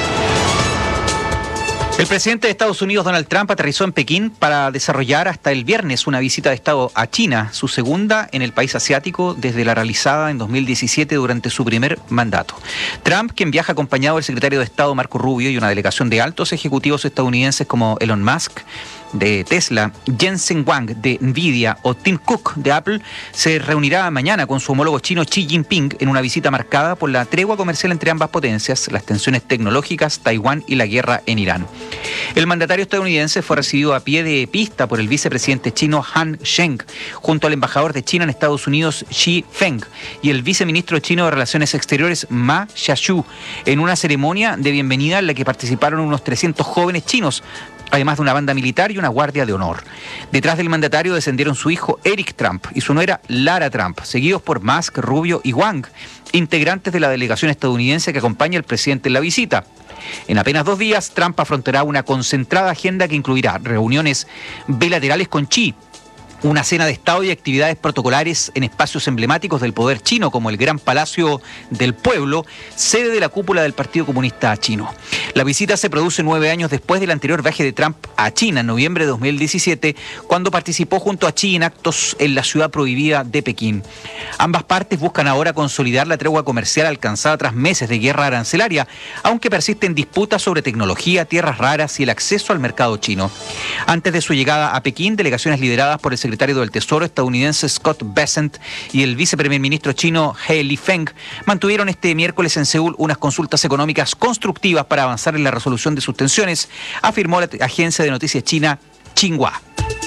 El presidente de Estados Unidos, Donald Trump, aterrizó en Pekín para desarrollar hasta el viernes una visita de Estado a China, su segunda en el país asiático desde la realizada en dos mil diecisiete durante su primer mandato. Trump, quien viaja acompañado del secretario de Estado Marco Rubio y una delegación de altos ejecutivos estadounidenses como Elon Musk de Tesla, Jensen Huang de Nvidia o Tim Cook de Apple, se reunirá mañana con su homólogo chino Xi Jinping en una visita marcada por la tregua comercial entre ambas potencias, las tensiones tecnológicas, Taiwán y la guerra en Irán. El mandatario estadounidense fue recibido a pie de pista por el vicepresidente chino Han Zheng, junto al embajador de China en Estados Unidos Xi Feng y el viceministro chino de Relaciones Exteriores Ma Xiaoshu, en una ceremonia de bienvenida en la que participaron unos trescientos jóvenes chinos, además de una banda militar y una guardia de honor. Detrás del mandatario descendieron su hijo Eric Trump y su nuera Lara Trump, seguidos por Musk, Rubio y Wang, integrantes de la delegación estadounidense que acompaña al presidente en la visita. En apenas dos días, Trump afrontará una concentrada agenda que incluirá reuniones bilaterales con Xi, una cena de Estado y actividades protocolares en espacios emblemáticos del poder chino, como el Gran Palacio del Pueblo, sede de la cúpula del Partido Comunista Chino. La visita se produce nueve años después del anterior viaje de Trump a China, en noviembre de dos mil diecisiete, cuando participó junto a Xi en actos en la ciudad prohibida de Pekín. Ambas partes buscan ahora consolidar la tregua comercial alcanzada tras meses de guerra arancelaria, aunque persisten disputas sobre tecnología, tierras raras y el acceso al mercado chino. Antes de su llegada a Pekín, delegaciones lideradas por el secretario del Tesoro estadounidense Scott Bessent y el viceprimer ministro chino He Lifeng mantuvieron este miércoles en Seúl unas consultas económicas constructivas para avanzar en la resolución de sus tensiones, afirmó la agencia de noticias china Xinhua.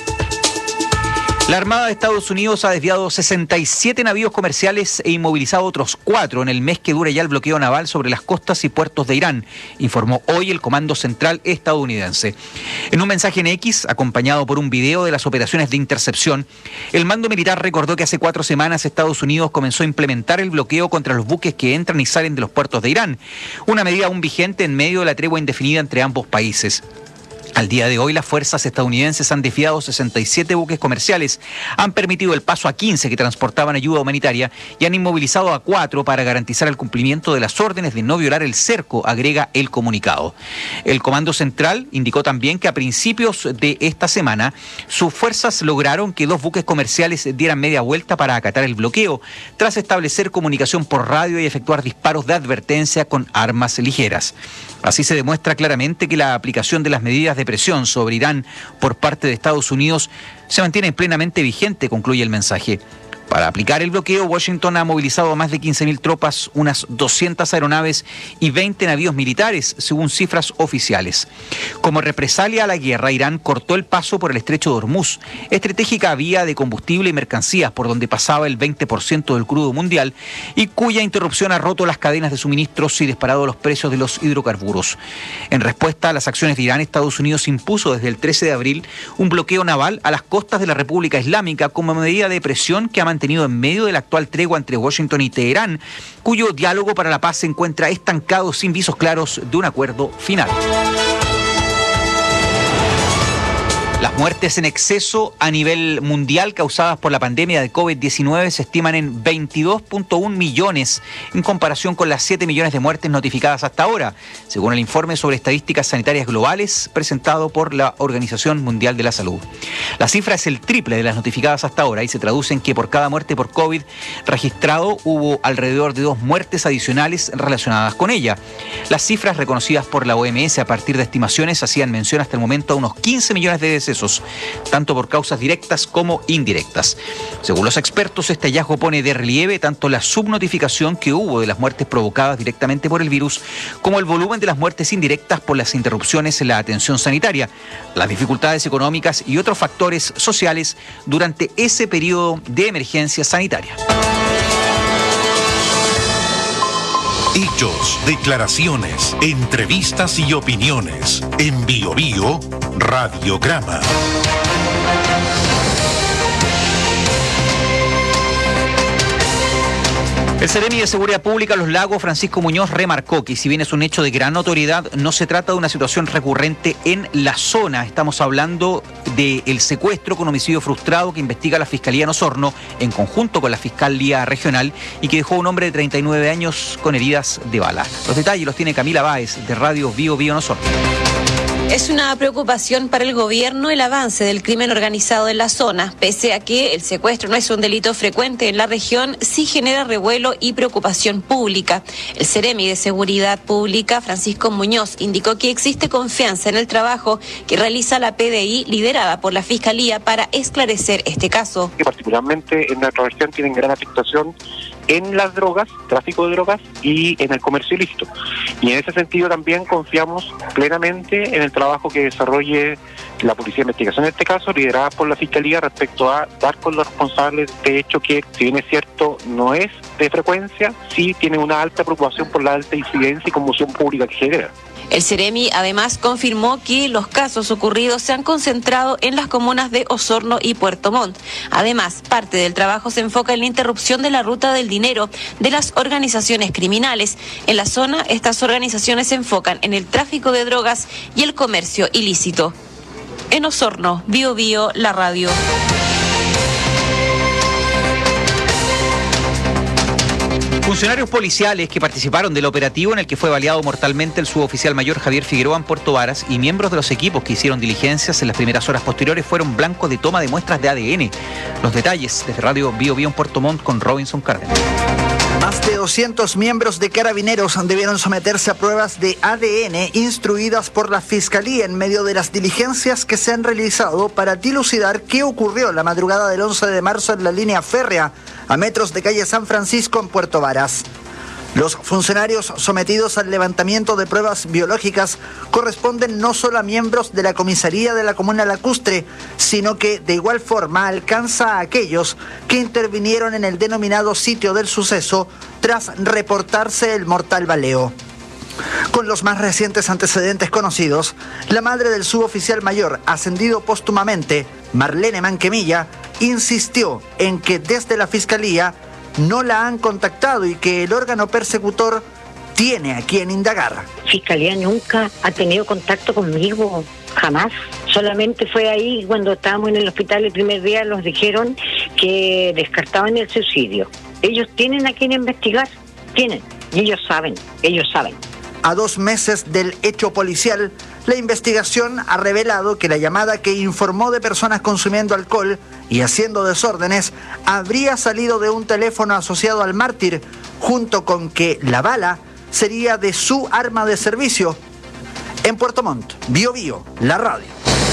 La Armada de Estados Unidos ha desviado sesenta y siete navíos comerciales e inmovilizado otros cuatro en el mes que dura ya el bloqueo naval sobre las costas y puertos de Irán, informó hoy el Comando Central estadounidense. En un mensaje en X, acompañado por un video de las operaciones de intercepción, el mando militar recordó que hace cuatro semanas Estados Unidos comenzó a implementar el bloqueo contra los buques que entran y salen de los puertos de Irán, una medida aún vigente en medio de la tregua indefinida entre ambos países. Al día de hoy, las fuerzas estadounidenses han desviado sesenta y siete buques comerciales, han permitido el paso a quince que transportaban ayuda humanitaria y han inmovilizado a cuatro para garantizar el cumplimiento de las órdenes de no violar el cerco, agrega el comunicado. El Comando Central indicó también que a principios de esta semana sus fuerzas lograron que dos buques comerciales dieran media vuelta para acatar el bloqueo, tras establecer comunicación por radio y efectuar disparos de advertencia con armas ligeras. Así se demuestra claramente que la aplicación de las medidas de presión sobre Irán por parte de Estados Unidos se mantiene plenamente vigente, concluye el mensaje. Para aplicar el bloqueo, Washington ha movilizado a más de quince mil tropas, unas doscientas aeronaves y veinte navíos militares, según cifras oficiales. Como represalia a la guerra, Irán cortó el paso por el estrecho de Hormuz, estratégica vía de combustible y mercancías por donde pasaba el veinte por ciento del crudo mundial y cuya interrupción ha roto las cadenas de suministros y disparado los precios de los hidrocarburos. En respuesta a las acciones de Irán, Estados Unidos impuso desde el trece de abril un bloqueo naval a las costas de la República Islámica como medida de presión que ha mantenido en medio de la actual tregua entre Washington y Teherán, cuyo diálogo para la paz se encuentra estancado sin visos claros de un acuerdo final. Las muertes en exceso a nivel mundial causadas por la pandemia de COVID diecinueve se estiman en veintidós punto uno millones en comparación con las siete millones de muertes notificadas hasta ahora, según el informe sobre estadísticas sanitarias globales presentado por la Organización Mundial de la Salud. La cifra es el triple de las notificadas hasta ahora y se traduce en que por cada muerte por COVID registrado hubo alrededor de dos muertes adicionales relacionadas con ella. Las cifras reconocidas por la O M S a partir de estimaciones hacían mención hasta el momento a unos quince millones de decesos, tanto por causas directas como indirectas. Según los expertos, este hallazgo pone de relieve tanto la subnotificación que hubo de las muertes provocadas directamente por el virus, como el volumen de las muertes indirectas por las interrupciones en la atención sanitaria, las dificultades económicas y otros factores sociales durante ese periodo de emergencia sanitaria. Hechos, declaraciones, entrevistas y opiniones. En Bio Bio, Radiograma. El Seremi de Seguridad Pública Los Lagos, Francisco Muñoz, remarcó que si bien es un hecho de gran notoriedad, no se trata de una situación recurrente en la zona. Estamos hablando del secuestro con homicidio frustrado que investiga la Fiscalía en Osorno, en conjunto con la Fiscalía Regional, y que dejó a un hombre de treinta y nueve años con heridas de bala. Los detalles los tiene Camila Báez, de Radio Bio Bio en Osorno. Es una preocupación para el gobierno el avance del crimen organizado en la zona. Pese a que el secuestro no es un delito frecuente en la región, sí genera revuelo y preocupación pública. El Seremi de Seguridad Pública, Francisco Muñoz, indicó que existe confianza en el trabajo que realiza la P D I liderada por la Fiscalía para esclarecer este caso. Que particularmente en nuestra región tienen gran afectación en las drogas, tráfico de drogas y en el comercio ilícito. Y en ese sentido también confiamos plenamente en el trabajo que desarrolle la Policía de Investigación, en este caso, liderada por la Fiscalía, respecto a dar con los responsables de este hecho que, si bien es cierto, no es de frecuencia, sí tiene una alta preocupación por la alta incidencia y conmoción pública que genera. El Seremi además confirmó que los casos ocurridos se han concentrado en las comunas de Osorno y Puerto Montt. Además, parte del trabajo se enfoca en la interrupción de la ruta del dinero de las organizaciones criminales. En la zona, estas organizaciones se enfocan en el tráfico de drogas y el comercio ilícito. En Osorno, Bio Bio, la radio. Funcionarios policiales que participaron del operativo en el que fue baleado mortalmente el suboficial mayor Javier Figueroa en Puerto Varas y miembros de los equipos que hicieron diligencias en las primeras horas posteriores fueron blancos de toma de muestras de A D N. Los detalles desde Radio Bio Bio en Puerto Montt con Robinson Cárdenas. Más de doscientos miembros de Carabineros debieron someterse a pruebas de A D N instruidas por la Fiscalía en medio de las diligencias que se han realizado para dilucidar qué ocurrió la madrugada del once de marzo en la línea férrea a metros de calle San Francisco en Puerto Varas. Los funcionarios sometidos al levantamiento de pruebas biológicas corresponden no solo a miembros de la comisaría de la comuna Lacustre, sino que de igual forma alcanza a aquellos que intervinieron en el denominado sitio del suceso tras reportarse el mortal baleo. Con los más recientes antecedentes conocidos, la madre del suboficial mayor ascendido póstumamente, Marlene Manquemilla, insistió en que desde la Fiscalía no la han contactado y que el órgano persecutor tiene a quien indagar. Fiscalía nunca ha tenido contacto conmigo, jamás. Solamente fue ahí cuando estábamos en el hospital el primer día, nos dijeron que descartaban el suicidio. Ellos tienen a quien investigar, tienen, y ellos saben, ellos saben. A dos meses del hecho policial, la investigación ha revelado que la llamada que informó de personas consumiendo alcohol y haciendo desórdenes habría salido de un teléfono asociado al mártir, junto con que la bala sería de su arma de servicio. En Puerto Montt, Bio Bio, la radio.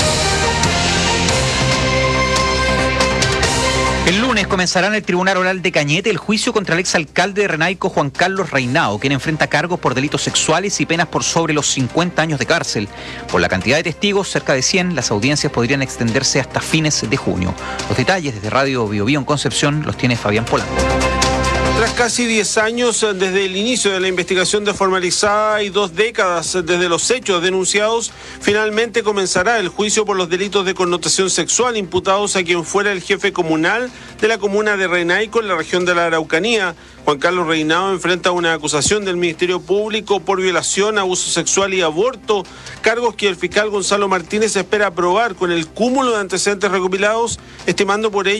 El lunes comenzará en el Tribunal Oral de Cañete el juicio contra el exalcalde de Renaico, Juan Carlos Reinao, quien enfrenta cargos por delitos sexuales y penas por sobre los cincuenta años de cárcel. Por la cantidad de testigos, cerca de cien, las audiencias podrían extenderse hasta fines de junio. Los detalles desde Radio Bio Bio en Concepción los tiene Fabián Polanco. Tras casi diez años desde el inicio de la investigación desformalizada y dos décadas desde los hechos denunciados, finalmente comenzará el juicio por los delitos de connotación sexual imputados a quien fuera el jefe comunal de la comuna de Renaico en la región de la Araucanía. Juan Carlos Reinao enfrenta una acusación del Ministerio Público por violación, abuso sexual y aborto, cargos que el fiscal Gonzalo Martínez espera aprobar con el cúmulo de antecedentes recopilados, estimando por ello